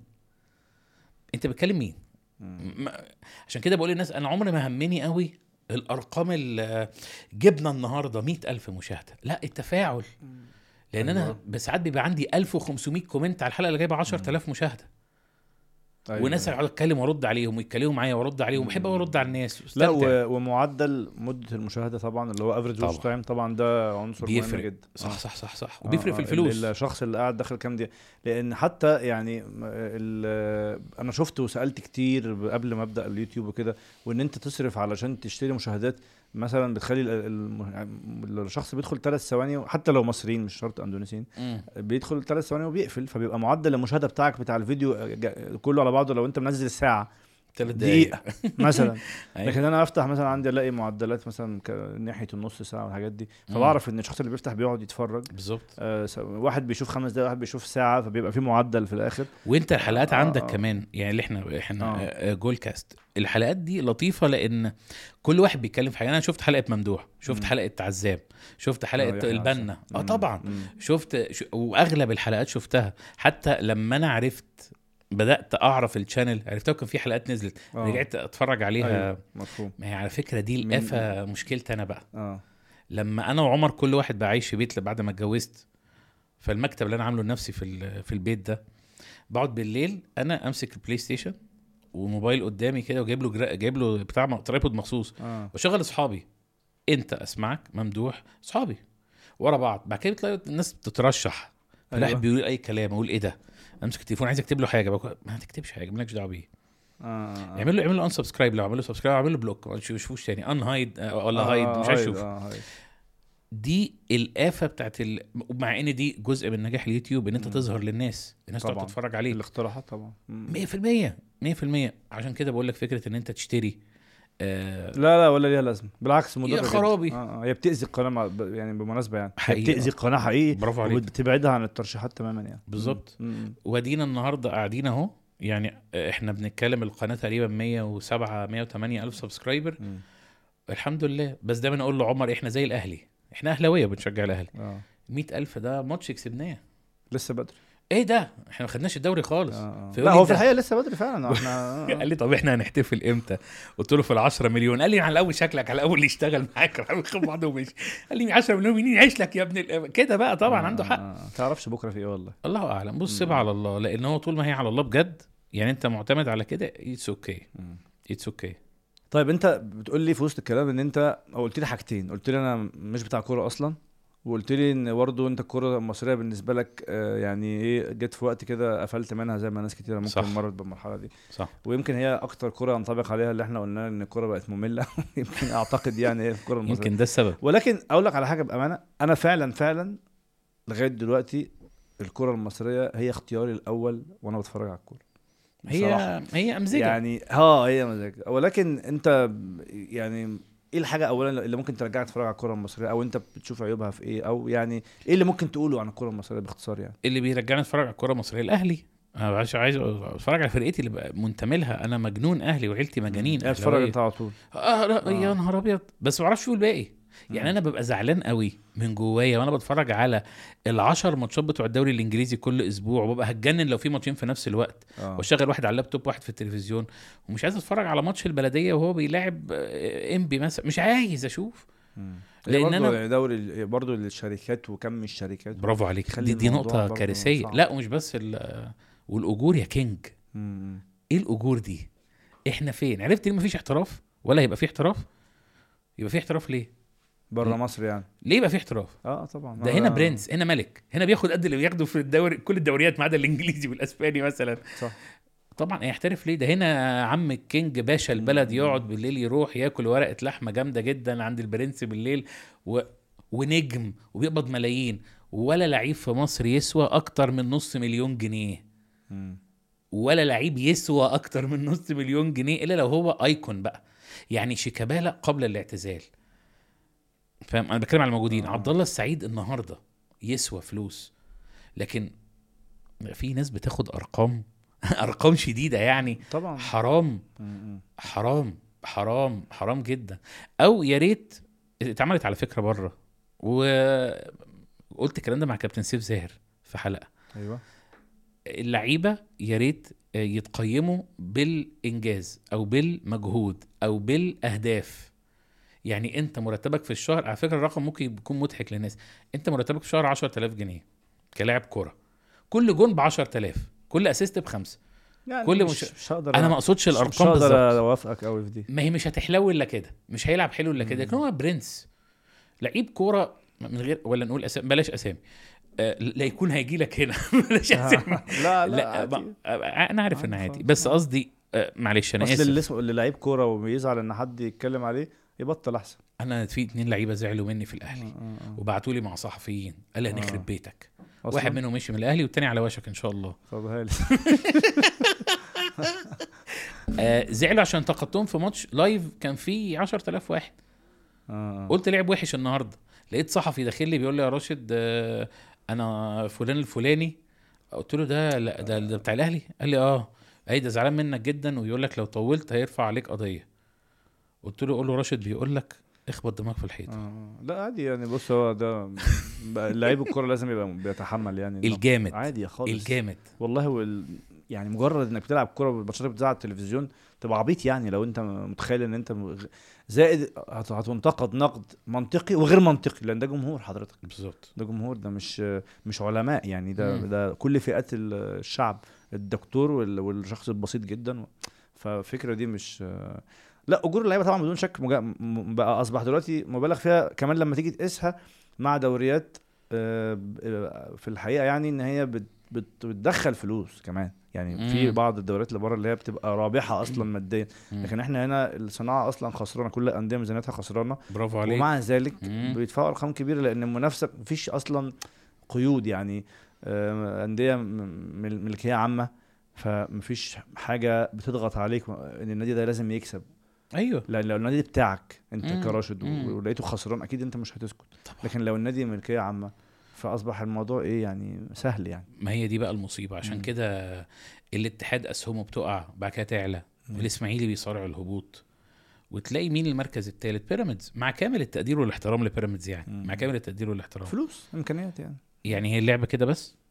انت بتكلم مين؟
مم.
م- عشان كده بقول للناس انا عمري ما همني قوي الارقام اللي جبنا النهارده مئة ألف مشاهده، لا التفاعل. لان انا
أيوة.
بساعات بيبقى عندي ألف وخمسمئة كومنت على الحلقه اللي جايبه عشرة آلاف مشاهده.
أيوة.
وناس اقعد اتكلم وارد عليهم ويتكلموا معايا وارد عليهم، بحب أوي ارد على الناس
لا
واستمتع.
و... ومعدل مدة المشاهدة طبعا اللي هو افريج واتش
طبعاً.
تايم طبعا ده عنصر مهم
بيفرق.
جدا.
صح
آه.
صح صح صح
آه،
وبيفرق
آه،
في الفلوس.
ال- الشخص اللي قاعد داخل كام دقيقة، لان حتى يعني م- ال... انا شفت وسألت كتير قبل ما ابدأ اليوتيوب وكده، وان انت تصرف علشان تشتري مشاهدات مثلا بتخلي ال- الم- الشخص بيدخل ثلاث ثواني، حتى لو مصريين مش شرط اندونيسيين،
مم.
بيدخل ثلاث ثواني وبيقفل، فبيبقى معدل المشاهدة بتاعك بتاع الفيديو جا- كله على بعضه لو انت منزل ساعة
ثلاث دقايق
دقيقة مثلا.
أيوة.
لكن انا افتح مثلا عندي الاقي معدلات مثلا ك- ناحيه النص ساعه والحاجات دي، فبعرف ان الشخص اللي بيفتح بيقعد يتفرج.
بالظبط.
آه س- واحد بيشوف خمس دقايق، واحد بيشوف ساعه، فبيبقى في معدل في الاخر.
وانت الحلقات
آه،
عندك
آه.
كمان يعني اللي احنا احنا
آه.
آه. جول كاست الحلقات دي لطيفه لان كل واحد بيتكلم في حاجه. انا شفت حلقه ممدوح، شفت
مم.
حلقه عزام، شفت
آه،
حلقه
يحيى
البنا.
عزام.
اه
مم.
طبعا
مم.
شفت ش... واغلب الحلقات شفتها. حتى لما انا عرفت بدات اعرف الشانل عرفتها كان في حلقات نزلت
آه.
رجعت اتفرج عليها.
أيوة. مفهوم.
ما هي على فكره دي
مين-
القفه مشكلتي انا بقى.
اه
لما انا وعمر كل واحد بقى عايش في بيت بعد ما اتجوزت، فالمكتب اللي انا عامله لنفسي في ال- في البيت ده، بقعد بالليل انا امسك البلاي ستيشن وموبايل قدامي كده وجايب له جرا... جايب له بتاع م- ترايبود مخصوص،
اه
وشغل اصحابي انت اسمعك ممدوح اصحابي ورا بعض. بعد كده بتلاقي الناس بتترشح، فلاحد
أيوة.
بيقول اي كلام اقول ايه ده، امسك التليفون عايز اكتب له حاجه بقول ما تكتبش حاجه مالكش دعوه بيه.
اه آه.
يعمل له يعمل له ان سبسكرايب، لو عمل له سبسكرايب عمل له بلوك ما تشوفوش تاني، ان هايد ولا
آه،
هايد
آه،
مش عايز
هايد،
اشوف.
آه، هايد.
دي الآفة بتاعت ال... مع ان دي جزء من نجاح اليوتيوب ان انت
مم.
تظهر للناس، الناس تقعد
طبعاً.
تتفرج عليك.
الاقتراحات طبعا. مم.
مية في المية مية في المية. عشان كده بقول لك فكرة ان انت تشتري آه
لا لا ولا ليها لازمه، بالعكس مضره
يا
جداً.
خرابي.
اه آه. هي بتاذي القناه مع- ب- يعني بالمناسبه يعني هي
حقيقي.
بتاذي القناه حقيقي،
برافو عليك.
وبتبعدها عن الترشيحات تماما يعني.
بالظبط.
مم. مم.
ودينا النهارده قاعدين اهو، يعني احنا بنتكلم القناة تقريبا مية وسبعة مية وتمانية الف سبسكرايبر
مم.
الحمد لله. بس دايما اقول له عمر احنا زي الاهلي، احنا اهلاويه بنشجع الاهلي.
اه
مية الف ده ماتش كسبناه،
لسه بدري.
ايه ده احنا ما خدناش الدوري خالص.
آه.
فيقول
لا
لي
هو في
ده-
الحقيقه لسه بدري فعلا احنا
قال لي طب احنا هنحتفل امتى؟ قلت له في العشرة مليون. قال لي على الاول شكلك على الاول اللي يشتغل معاك راح ياخد بعضه ومشي. قال لي عشرة مليون مين يعيش لك يا ابن ال- كده بقى طبعا عنده حق.
آه. تعرفش بكره في ايه والله.
الله اعلم. بص
مم.
سيبها على الله، لان هو طول ما هي على الله بجد يعني انت معتمد على كده اتس اوكي
مم.
اتس اوكي.
طيب انت بتقول لي في وسط الكلام ان انت أو قلت لي حاجتين، قلت لي انا مش بتاع كوره اصلا، وقلت لي ان برضه انت الكوره المصريه بالنسبه لك آه، يعني ايه جت في وقت كده قفلت منها زي ما ناس كتير ممكن
صح.
مرت بالمرحله دي،
صح.
ويمكن هي اكتر كوره ينطبق عليها اللي احنا قلنا ان الكوره بقت ممله يمكن اعتقد يعني هي الكوره المصريه.
يمكن ده السبب.
ولكن اقول لك على حاجه بامانه، انا فعلا فعلا لغايه دلوقتي الكوره المصريه هي اختياري الاول وانا بتفرج على الكوره بصراحة.
هي هي امزجه
يعني ها هي مزاج، ولكن انت يعني ايه الحاجه اولا اللي ممكن ترجعك تتفرج على الكوره المصريه، او انت بتشوف عيوبها في ايه، او يعني ايه اللي ممكن تقوله عن الكوره المصريه باختصار يعني؟
اللي بيرجعني اتفرج على الكوره المصريه الاهلي. انا عايز عايز اتفرج على فرقتي اللي بقى منتمي لها. انا مجنون اهلي وعيلتي مجانين
يعني تتفرج
أهلاوية.
انت على طول.
اه لا
آه.
يا نهار ابيض. بس ما اعرفش شو الباقي. يعني
مم.
انا ببقى زعلان قوي من جوايا وانا بتفرج على العشر ماتشات بتوع الدوري الانجليزي كل اسبوع، وببقى هتجنن لو في ماتشين في نفس الوقت
اه
واشغل واحد على اللابتوب واحد في التلفزيون، ومش عايز اتفرج على ماتش البلديه وهو بيلاعب آه، انبي مثلا. مش عايز اشوف.
مم.
لأن
لان
أنا-
انا دوري برضه الشركات وكم الشركات
برافو عليك.
خلي
دي, دي
الموضوع
نقطه
برضه
كارثيه.
صعب.
لا ومش بس ال- والاجور يا كينج.
مم.
ايه الاجور دي؟ احنا فين؟ عرفت ليه مفيش احتراف ولا هيبقى في احتراف؟ يبقى في احتراف ليه؟
بره مصر يعني.
ليه يبقى في احتراف؟
اه طبعا
ده هنا برنس، هنا ملك، هنا بياخد قد اللي بياخده في الدوري كل الدوريات ما عدا الانجليزي والاسباني مثلا.
صح.
طبعا هيحترف ليه؟ ده هنا عم الكينج باشا البلد يقعد بالليل يروح ياكل ورقه لحمه جامده جدا عند البرنس بالليل و... ونجم وبيقبض ملايين. ولا لعيب في مصر يسوى اكتر من نص مليون جنيه.
مم.
ولا لعيب يسوى اكتر من نص مليون جنيه الا لو هو ايكون بقى. يعني شيكابالا قبل الاعتزال، فاهم؟ انا بتكلم على الموجودين.
آه.
عبد الله السعيد النهارده يسوى فلوس، لكن في ناس بتاخد ارقام ارقام شديده يعني.
طبعا.
حرام
مم.
حرام حرام حرام جدا. او يا ريت اتعملت على فكره بره، وقلت الكلام ده مع كابتن سيف زاهر في حلقه.
ايوه.
اللعيبه يا ريت يتقيموا بالانجاز او بالمجهود او بالاهداف. يعني انت مرتبك في الشهر، على فكره الرقم ممكن يكون مضحك للناس، انت مرتبك في الشهر عشرة آلاف جنيه كلاعب كوره، كل جون ب عشرة آلاف، كل اسيست بخمسه.
يعني
كل
مش,
مش...
مش هقدر
انا ما اقصدش
مش- مش
الارقام
هقدر
بالظبط.
اوافقك قوي في دي.
ما هي مش هتحلو الا كده، مش هيلعب حلو الا كده. لكن هو برنس لعيب كوره من غير ولا نقول اسامي، بلاش اسامي. آه لا يكون هيجي لك هنا بلاش اسامي.
لا لا
لا
عادي.
ما- آه، انا عارف
عادي
ان عادي،
خالص.
بس
آه.
قصدي آه معلش انا
اصل اللي
اسف.
اسمه اللي لعيب كوره وبيزعل ان حد يتكلم عليه يبطل احسن.
انا في اتنين لعيبه زعلوا مني في الاهلي
آه، آه، آه.
وبعتوا لي مع صحفيين قال لي
آه.
هنخرب بيتك.
أصلاً؟
واحد منهم مشي من الاهلي والتاني على وشك ان شاء الله.
طب هالي.
آه زعلوا عشان انتقدتهم في ماتش لايف كان فيه عشرة آلاف واحد.
آه.
قلت لعب وحش النهارده، لقيت صحفي داخل لي بيقول لي يا راشد آه انا فلان الفلاني. قلت له ده لا ده, ده بتاع الاهلي. قال لي اه اي ده زعلان منك جدا ويقول لك لو طولت هيرفع عليك قضيه. قلت له قول له راشد بيقول لك اخبط دماغك في الحيط.
آه. لا عادي يعني. بص هو ده بقى لعيب الكوره لازم يبقى بيتحمل يعني النقد.
الجامد
عادي يا خالص.
الجامد
والله هو ال... يعني مجرد انك بتلعب كوره والماتشات بتذاع على التلفزيون تبقى عبيط يعني لو انت متخيل ان انت م- زائد هت- هتنتقد نقد منطقي وغير منطقي، لان ده جمهور حضرتك،
بالظبط.
ده جمهور، ده مش مش علماء يعني، ده
مم.
ده كل فئات ال- الشعب، الدكتور وال- والشخص البسيط جدا. فالفكره دي مش لا. اجور اللعيبه طبعا بدون شك مجا... م- بقى اصبح دلوقتي مبالغ فيها كمان لما تيجي تقيسها مع دوريات آه، ب- آه، في الحقيقه يعني ان هي بت... بت... بتدخل فلوس كمان يعني. في
مم.
بعض الدوريات اللي بره اللي هي بتبقى رابحه اصلا ماديا،
مم.
لكن احنا هنا الصناعه اصلا خسرانه، كل الانديه ميزانيتها خسرانه،
برافو عليك.
ومع ذلك
مم.
بيدفعوا ارقام كبيره لان المنافسه مفيش اصلا قيود يعني. آه، انديه م- م- ملكيه عامه، فمفيش حاجه بتضغط عليك ان النادي ده لازم يكسب.
ايوه
لان لو النادي بتاعك انت
مم.
كراشد
مم.
و- ولقيته خسران اكيد انت مش هتسكت.
طبعا.
لكن لو النادي ملكيه عامه فاصبح الموضوع ايه يعني سهل يعني.
ما هي دي بقى المصيبه. عشان
مم.
كده الاتحاد اسهمه بتقع بعد كده تعلى،
مم.
والاسماعيلي بيصارع الهبوط، وتلاقي مين المركز الثالث؟ بيراميدز، مع كامل التقدير والاحترام لبيراميدز يعني.
مم.
مع كامل التقدير والاحترام.
فلوس امكانيات يعني.
يعني هي اللعبه كده بس.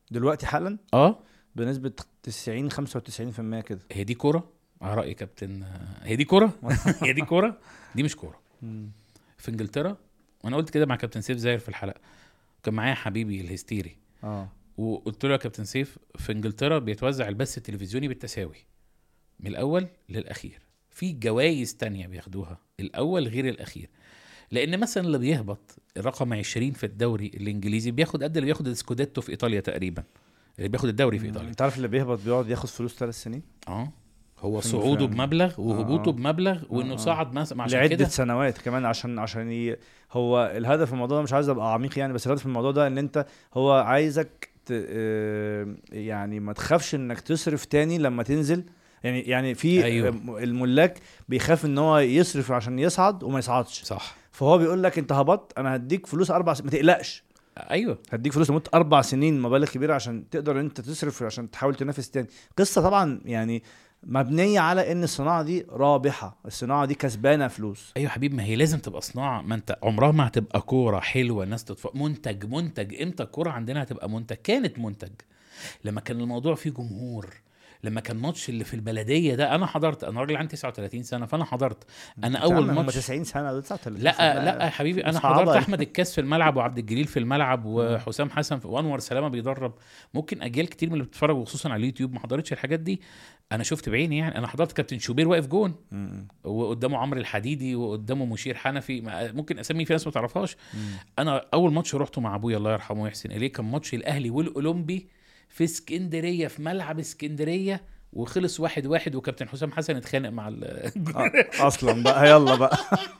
دلوقتي حالا
اه
بنسبه تسعين خمسة وتسعين في المية كده.
هي دي كوره على راي كابتن؟ هي دي كوره؟ هي دي كوره؟ دي مش كوره. في انجلترا، وانا قلت كده مع كابتن سيف زاهر في الحلقه، كان معايا حبيبي الهستيري
اه
وقلت له يا كابتن سيف، في انجلترا بيتوزع البث التلفزيوني بالتساوي من الاول للاخير، في جوائز تانية بياخدوها الاول غير الاخير، لان مثلا اللي بيهبط رقم عشرين في الدوري الانجليزي بياخد قد اللي بياخد السكوديتو في ايطاليا تقريبا، اللي بياخد الدوري في ايطاليا.
انت عارف اللي بيهبط بيقعد ياخد فلوس ثلاث سنين.
اه هو
في
صعوده
المفاهيم.
بمبلغ وهبوطه
آه.
بمبلغ، وانه
آه.
صعد مثلا عشان
لعدة
كده
سنوات كمان عشان عشان ي... هو الهدف في الموضوع ده، مش عايز ابقى عميق يعني، بس الهدف في الموضوع ده ان انت هو عايزك ت... آه، يعني ما تخافش انك تصرف تاني لما تنزل. يعني يعني في
أيوة.
أيوه. الملاك بيخاف ان هو يصرف عشان يصعد وما يصعدش،
صح.
فهو بيقول لك انت هبطت انا هديك فلوس اربع سنين ما تقلقش،
ايوه
هديك فلوس لمده اربع سنين مبالغ كبيره عشان تقدر انت تصرف عشان تحاول تنافس تاني. قصه طبعا يعني مبنيه على ان الصناعه دي رابحه، الصناعه دي كسبانه فلوس.
ايوه حبيبي، ما هي لازم تبقى صناعه، ما انت عمرها ما هتبقى كوره حلوه الناس تتفرج. منتج منتج امتى الكوره عندنا هتبقى منتج؟ كانت منتج لما كان الموضوع فيه جمهور، لما كان ماتش اللي في البلديه ده انا حضرت، انا راجل عندي تسعة وثلاثين سنه فانا حضرت. انا اول ماتش
تسعين سنه دول تسعة وثلاثين
لا
سنة.
لا يا حبيبي انا
صعبة.
حضرت احمد الكاس في الملعب وعبد الجليل في الملعب وحسام حسن في وانور سلامه بيدرب. ممكن اجيال كتير من اللي بتتفرج وخصوصا على اليوتيوب ما حضرتش الحاجات دي، انا شفت بعيني. يعني انا حضرت كابتن شوبير واقف جون
مم.
وقدامه عمرو الحديدي وقدامه مشير حنفي، ما- ممكن اسمي في ناس ما تعرفهاش.
مم.
انا اول ماتش رحته مع ابويا الله يرحمه ويحسن اليه كان ماتش الاهلي والاولمبي في اسكندريه في ملعب اسكندريه، وخلص واحد واحد وكابتن حسام حسن اتخانق مع ال...
آه، اصلا بقى يلا بقى.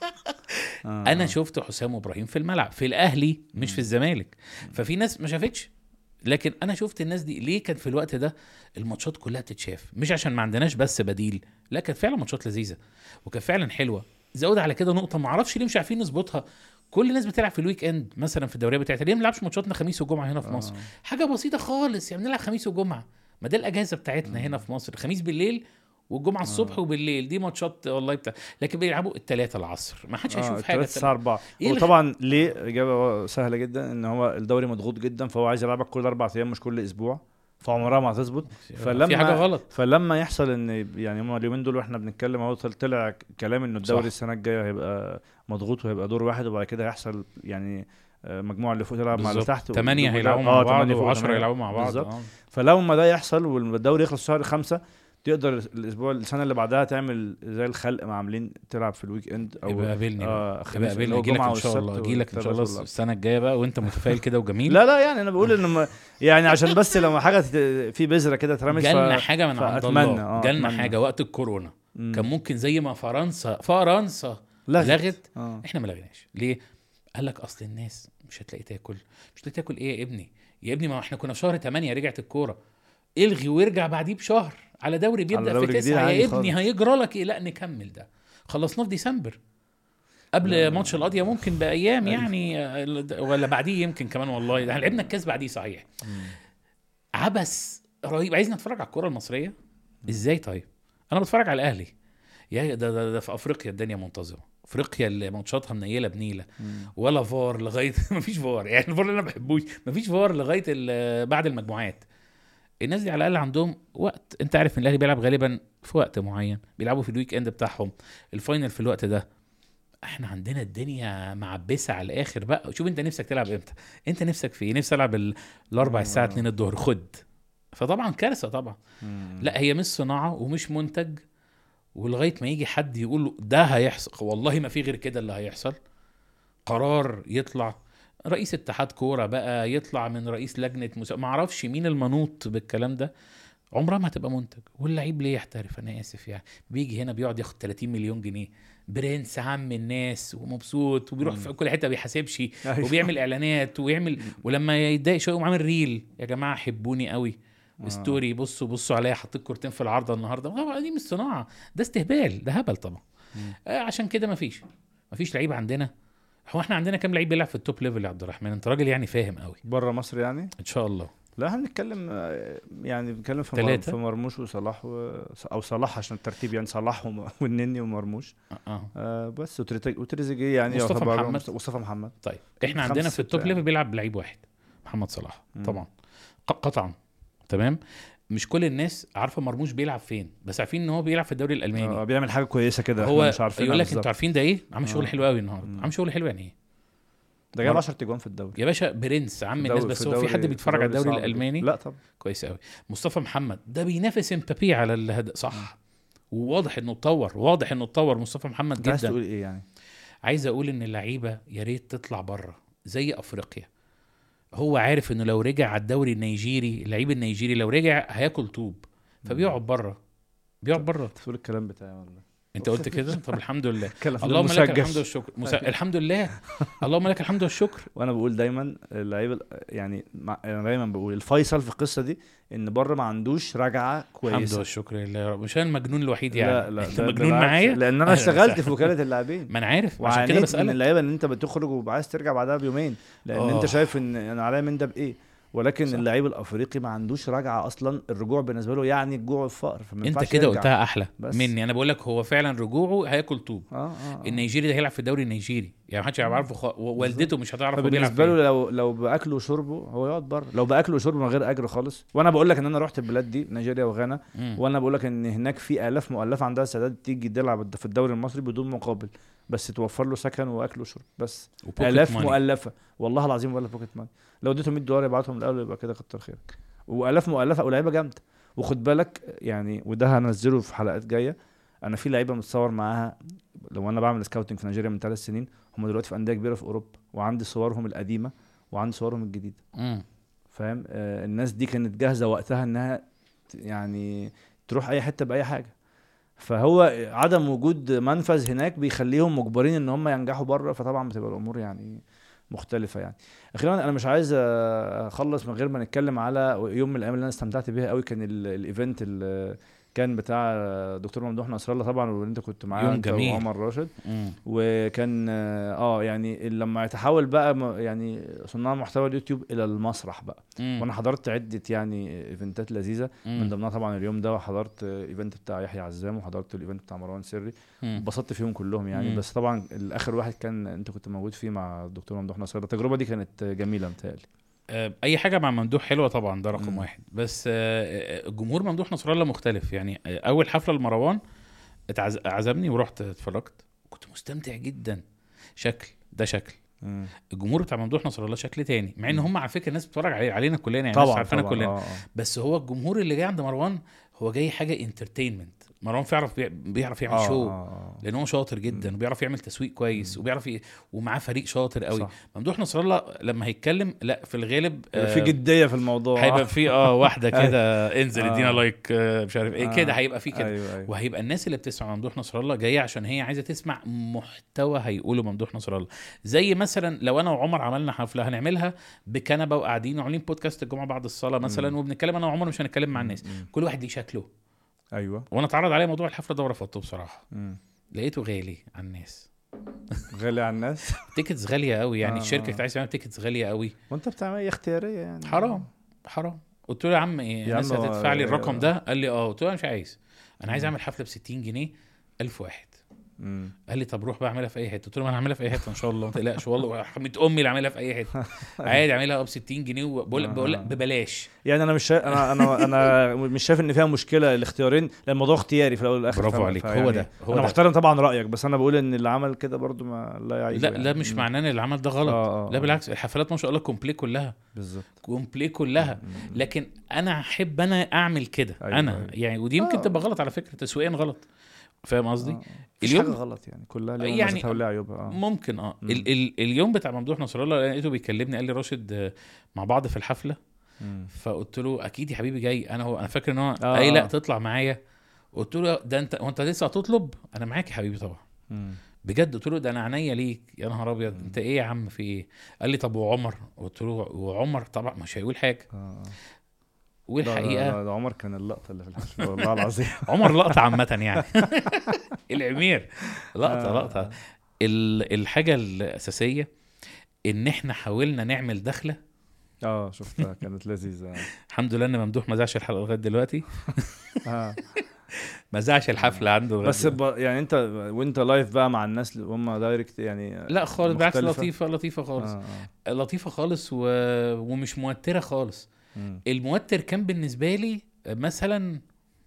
آه.
انا شفت حسام وابراهيم في الملعب في الاهلي مش في الزمالك، ففي ناس ما شافتش، لكن انا شفت الناس دي. ليه كان في الوقت ده الماتشات كلها تتشاف؟ مش عشان ما عندناش بس بديل، لا كانت فعلا ماتشات لذيذه وكانت فعلا حلوه. زود على كده نقطه ما اعرفش ليه مش عارفين نظبطها، كل الناس بتلعب في الويك اند مثلا في الدوريه بتاعتها، ليه ما نلعبش ماتشاتنا خميس وجمعه هنا في مصر؟
آه.
حاجه بسيطه خالص يعني، نلعب خميس وجمعه، ما ده الاجازه بتاعتنا هنا في مصر، خميس بالليل والجمعه الصبح وبالليل دي ماتشات والله بتاع، لكن بيلعبوا الثلاثه العصر ما حدش هيشوف حاجه.
الساعه أربعة.
إيه الغ-
وطبعا ليه اجابه سهله جدا، ان هو الدوري مضغوط جدا فهو عايز يلعبك كل اربع ايام مش كل اسبوع، فعمرها ما هتظبط. فلما
في حاجه غلط.
فلما يحصل ان يعني هم اليومين دول واحنا بنتكلم اهو طلع كلام انه الدوري
صح.
السنه الجايه هيبقى مضغوط وهيبقى دور واحد، وبعد كده هيحصل يعني آه، مجموعه اللي فوق تلعب مع اللي
بالظبط.
تحت،
تمانية
واللي
هيلعبوا
آه،
مع بعض
تمانية فوق
وعشرة
وتمانية.
يلعبوا مع بعض.
بالظبط.
آه.
فلما ده يحصل والدوري يخلص شهر خمسة، تقدر الاسبوع السنه اللي بعدها تعمل زي الخلق ما عاملين تلعب في الويك اند او
يبقى قابلني
آه
يبقى
خميس اللي
قابلني
هو
اجي لك
جمعة
ان شاء الله،
والسبت
اجي لك ان شاء الله
والثلاث
السنه الجايه بقى وانت متفائل كده وجميل.
لا لا يعني انا بقول ان ما- يعني عشان بس لما حاجه تت- في بذره كده اترمت
جالنا
ف-
حاجه من عند
فأتمنى،
الله،
آه،
جالنا
أتمنى.
حاجه وقت الكورونا
مم.
كان ممكن زي ما فرنسا فرنسا
لغت,
لغت
آه.
احنا ما لغيناش. ليه؟ قال لك اصل الناس مش هتلاقي تاكل. مش هتلاقي تاكل ايه يا ابني؟ يا ابني ما احنا كنا في شهر تمانية رجعت الكوره، الغي وارجع بعديه بشهر على دوري
على
بيبدا
دوري
في
جديد
تسعة
عادي
يا ابني
خالص.
هيجرى لك ايه؟ لا نكمل ده، خلصناه في ديسمبر قبل
لا.
ماتش القضيه ممكن بايام
أيوة.
يعني آه، ولا بعديه يمكن كمان والله، ده لعبنا الكاس بعديه صحيح. عبث رهيب. عايزنا نتفرج على الكره المصريه ازاي؟ طيب انا بتفرج على الاهلي يا ده, ده, ده في افريقيا الدنيا منتظمه، افريقيا اللي ماتشاتها منيله بنيله ولا فار لغايه مفيش فار يعني، الفار اللي انا ما بحبوش مفيش فار لغايه ال- بعد المجموعات. الناس دي على الاقل عندهم وقت، انت عارف ان الاهلي بيلعب غالبا في وقت معين، بيلعبوا في الويك اند بتاعهم، الفاينل في الوقت ده. احنا عندنا الدنيا معبسه على الاخر بقى. شوف انت نفسك تلعب امتى؟ انت نفسك في ايه؟ نفسي العب ال- الاربع الساعه اتنين الظهر خد. فطبعا كارثه طبعا. لا هي مش صناعه ومش منتج، ولغايه ما يجي حد يقول له ده هيحصل، والله ما في غير كده اللي هيحصل. قرار يطلع رئيس اتحاد كوره بقى، يطلع من رئيس لجنه مسا... ما اعرفش مين المنوط بالكلام ده، عمرها ما هتبقى منتج. واللعيب ليه يحترف؟ انا اسف يعني، بيجي هنا بيقعد ياخد تلاتين مليون جنيه، برنس عم الناس ومبسوط وبيروح في كل حته بيحاسبش
أيوة.
وبيعمل اعلانات ويعمل، ولما يتضايق شويه يقوم عامل ريل يا جماعه حبوني قوي ستوري، بصوا بصوا عليا حطيت كورتين في العارضه النهارده. طبعا دي مش صناعه، ده استهبال، ده هبل طبعا. آه عشان كده مفيش مفيش لعيب عندنا. هو احنا عندنا كام لعيب بيلعب في التوب ليفل يا عبد الرحمن؟ انت راجل يعني فاهم قوي.
بره مصر يعني
ان شاء الله
لا احنا بنتكلم آه، يعني بنتكلم في مر...
تلاتة.
في مرموش وصلاح و... او صلاح عشان الترتيب يعني، صلاح وم- والنني ومرموش
اه, آه.
آه بس وتريزيجيه وتريزيجيه يعني
مصطفى
يعتبر-
محمد.
مصطفى محمد.
طيب احنا
خمسة
عندنا في
ستة
التوب
يعني.
ليفل بيلعب لعيب واحد، محمد صلاح
مم.
طبعا. قطعا. تمام. مش كل الناس عارفه مرموش بيلعب فين، بس عارفين ان هو بيلعب في الدوري الالماني.
آه بيعمل حاجه كويسه كده،
هو
مش عارفين
يقول لك انتوا عارفين ده ايه، عامل شغل
آه.
حلو قوي النهارده، عامل شغل حلو يعني ايه،
ده جاب عشرة تجوان في الدوري
يا باشا برنس عم الناس. بس هو في حد بيتفرج على الدوري الالماني؟
لا طبعا.
كويس قوي. مصطفى محمد ده بينافس امبابي على الهدف صح، وواضح انه اتطور، واضح انه اتطور مصطفى محمد جدا.
عايز تقول ايه يعني؟
عايز اقول ان اللعيبه يا ريت تطلع بره زي افريقيا. هو عارف انه لو رجع على الدوري النيجيري، اللعيب النيجيري لو رجع هياكل طوب، فبيقعد بره، بيقعد بره.
تقول الكلام بتاعي والله.
انت قلت كده؟ طب الحمد لله.
اللهم
لك الحمد والشكر. مسا... الحمد لله. اللهم لك الحمد والشكر.
وانا بقول دايما اللعيبه يعني مع... انا دايما بقول الفيصل في القصه دي ان بره ما عندوش رجعه كويسه.
الحمد والشكر لله يا رب. مش انا المجنون الوحيد يعني.
لا لا
انت مجنون معايا
لان انا اشتغلت في وكاله اللاعبين.
ما انا عارف عشان كده بسالك.
من اللعيبه ان انت بتخرج وعايز ترجع بعدها بيومين لان أوه. انت شايف ان انا عليا من ده بايه، ولكن اللعيب الافريقي ما عندوش رجعه اصلا. الرجوع بالنسبه له يعني الجوع والفقر.
انت كده قلتها احلى مني. انا بقول لك هو فعلا رجوعه هياكل طوب.
آه آه آه.
النيجيري ده هيلعب في الدوري النيجيري يعني ما حدش يعرفه خ... والدته مش هتعرف هو بيلعب
بالنسبه له. لو لو باكله وشربه هو يقعد بره، لو باكله وشربه من غير اجر خالص. وانا بقول لك ان انا رحت البلاد دي نيجيريا وغانا، وانا بقول لك ان هناك في الاف مؤلفه عندها استعداد تيجي تلعب في الدوري المصري بدون مقابل، بس توفر له سكن واكل وشرب بس. الاف مؤلفه والله العظيم ولا بوكيت ماني. لو اديتهم مية دولار يبعتهم الاول يبقى كده كتر خيرك. والاف مؤلفه ولاعيبه جامده. وخد بالك يعني وده هنزله في حلقات جايه، انا في لعيبه متصور معاها لو انا بعمل سكاوتنج في نيجيريا من ثلاث سنين، هم دلوقتي في انديه كبيره في اوروبا، وعندي صورهم القديمه وعندي صورهم الجديده. فاهم؟ آه الناس دي كانت جاهزه وقتها انها يعني تروح اي حته باي حاجه. فهو عدم وجود منفذ هناك بيخليهم مجبرين ان هم ينجحوا بره، فطبعا بتبقى الامور يعني مختلفه. يعني اخيرا انا مش عايز اخلص من غير ما نتكلم على يوم من الايام اللي انا استمتعت بيها قوي. كان الايفنت اللي كان بتاع دكتور ممدوح نصر الله طبعا، وانت كنت معاه انت وعمر راشد. مم. وكان اه يعني لما يتحول بقى يعني صناع محتوى اليوتيوب الى المسرح بقى. مم. وانا حضرت عده يعني ايفنتات لذيذه، مم. من ضمنها طبعا اليوم ده، وحضرت ايفنت بتاع يحيى عزام، وحضرت الايفنت بتاع مروان سري، وبسطت فيهم كلهم يعني. مم. بس طبعا الاخر واحد كان انت كنت موجود فيه مع الدكتور ممدوح نصر الله. التجربه دي كانت جميله متهيألي.
اي حاجه مع ممدوح حلوه طبعا، ده رقم م. واحد. بس الجمهور ممدوح نصر الله مختلف يعني. اول حفله لمروان اتعزمني ورحت اتفرجت، كنت مستمتع جدا. شكل ده شكل م. الجمهور بتاع ممدوح نصر الله شكل تاني، مع ان هم على فكره الناس بتتفرج علينا كلنا يعني، الناس عارفانا كلنا. آه. بس هو الجمهور اللي جاي عند مروان هو جاي حاجه انترتينمنت. مروان بيعرف بيعرف يعمل آه شو آه لان هو شاطر جدا، م. وبيعرف يعمل تسويق كويس، م. وبيعرف ي... ومعاه فريق شاطر قوي. ممدوح نصر الله لما هيتكلم لا في الغالب
آه في جديه في الموضوع،
هيبقى في اه واحده كده انزل ادينا آه لايك آه مش عارف ايه آه كده، هيبقى في كده. أيوة أيوة. وهيبقى الناس اللي بتسمع ممدوح نصر الله جايه عشان هي عايزه تسمع محتوى هيقوله ممدوح نصر الله. زي مثلا لو انا وعمر عملنا حفله هنعملها بكنبه وقاعدين وعاملين بودكاست الجمعه بعد الصلاه مثلا، م. وبنتكلم انا وعمر، مش هنتكلم مع الناس، م. كل واحد ليه شكله.
ايوه.
وانا اتعرض عليه موضوع الحفله ده ورفضته بصراحه. مم. لقيته غالي على الناس.
غالي على الناس.
تيكتس غاليه قوي يعني. آه الشركه بتاعتي تعمل تيكتس غاليه قوي.
وانت بتعمل ايه اختياريه يعني؟
حرام حرام. قلت له يا عم ايه الناس هتدفع لي الرقم ده؟ قال لي اه. قلت له انا مش عايز، انا عايز اعمل حفله ب ستين جنيه ألف واحد. مم. قال لي طب روح بقى اعملها في اي حته. قلت له ما انا هعملها في اي حته ان شاء الله، ما تقلقش والله، حمية امي اللي اعملها في اي حته عادي، اعملها ب ستين جنيه وبقول بقول لك ببلاش
يعني. انا مش شا... انا انا انا مش شايف ان فيها مشكله الاختيارين، لان الموضوع اختياري في الاول والاخر.
برافو عليك. هو ده هو
انا
ده.
محترم طبعا رايك، بس انا بقول ان اللي عمل كده برضو ما لا يعيب
لا
يعني.
لا مش معناه ان اللي عمل ده غلط. آه آه لا بالعكس، الحفلات ما شاء الله كومبلي كلها.
بالظبط
كومبلي كلها. لكن انا احب انا اعمل كده. أيوة انا أيوة. يعني ودي يمكن آه. تبقى غلط على فكره، تسويقيا غلط. فاهم قصدي؟ آه.
اليوم حاجه غلط يعني، كلها ليها يعني مزايا ولها عيوبها. آه.
ممكن اه ال- ال- اليوم بتاع ممدوح نصر الله لقيته بيكلمني، قال لي راشد مع بعض في الحفله. مم. فقلت له اكيد يا حبيبي جاي. انا هو انا فاكر ان هو آه. اي لا تطلع معايا. قلت له ده انت وانت لسه هتطلب؟ انا معاك يا حبيبي طبعا. مم. بجد قلت له ده انا عينيا ليك يا نهار ابيض. انت ايه يا عم في ايه؟ قال لي طب وعمر؟ قلت له وعمر طبعا مش هيقول حاجه. آه. والحقيقه
ده عمر كان اللقطه اللي في الحفله والله العظيم.
عمر لقطه عامه يعني. العمير لقطه لقطه. الحاجه الاساسيه ان احنا حاولنا نعمل دخله.
اه شفتها كانت لذيذه.
الحمد لله ان ممدوح ما زعش الحلقه لغايه دلوقتي. اه ما زعش الحفله عنده
بس يعني انت وانت لايف بقى مع الناس اللي هم دايركت يعني؟
لا خالص، بالعكس لطيفه لطيفه خالص. آه. لطيفه خالص و... ومش موتره خالص.
مم.
الموتر كان بالنسبه لي مثلا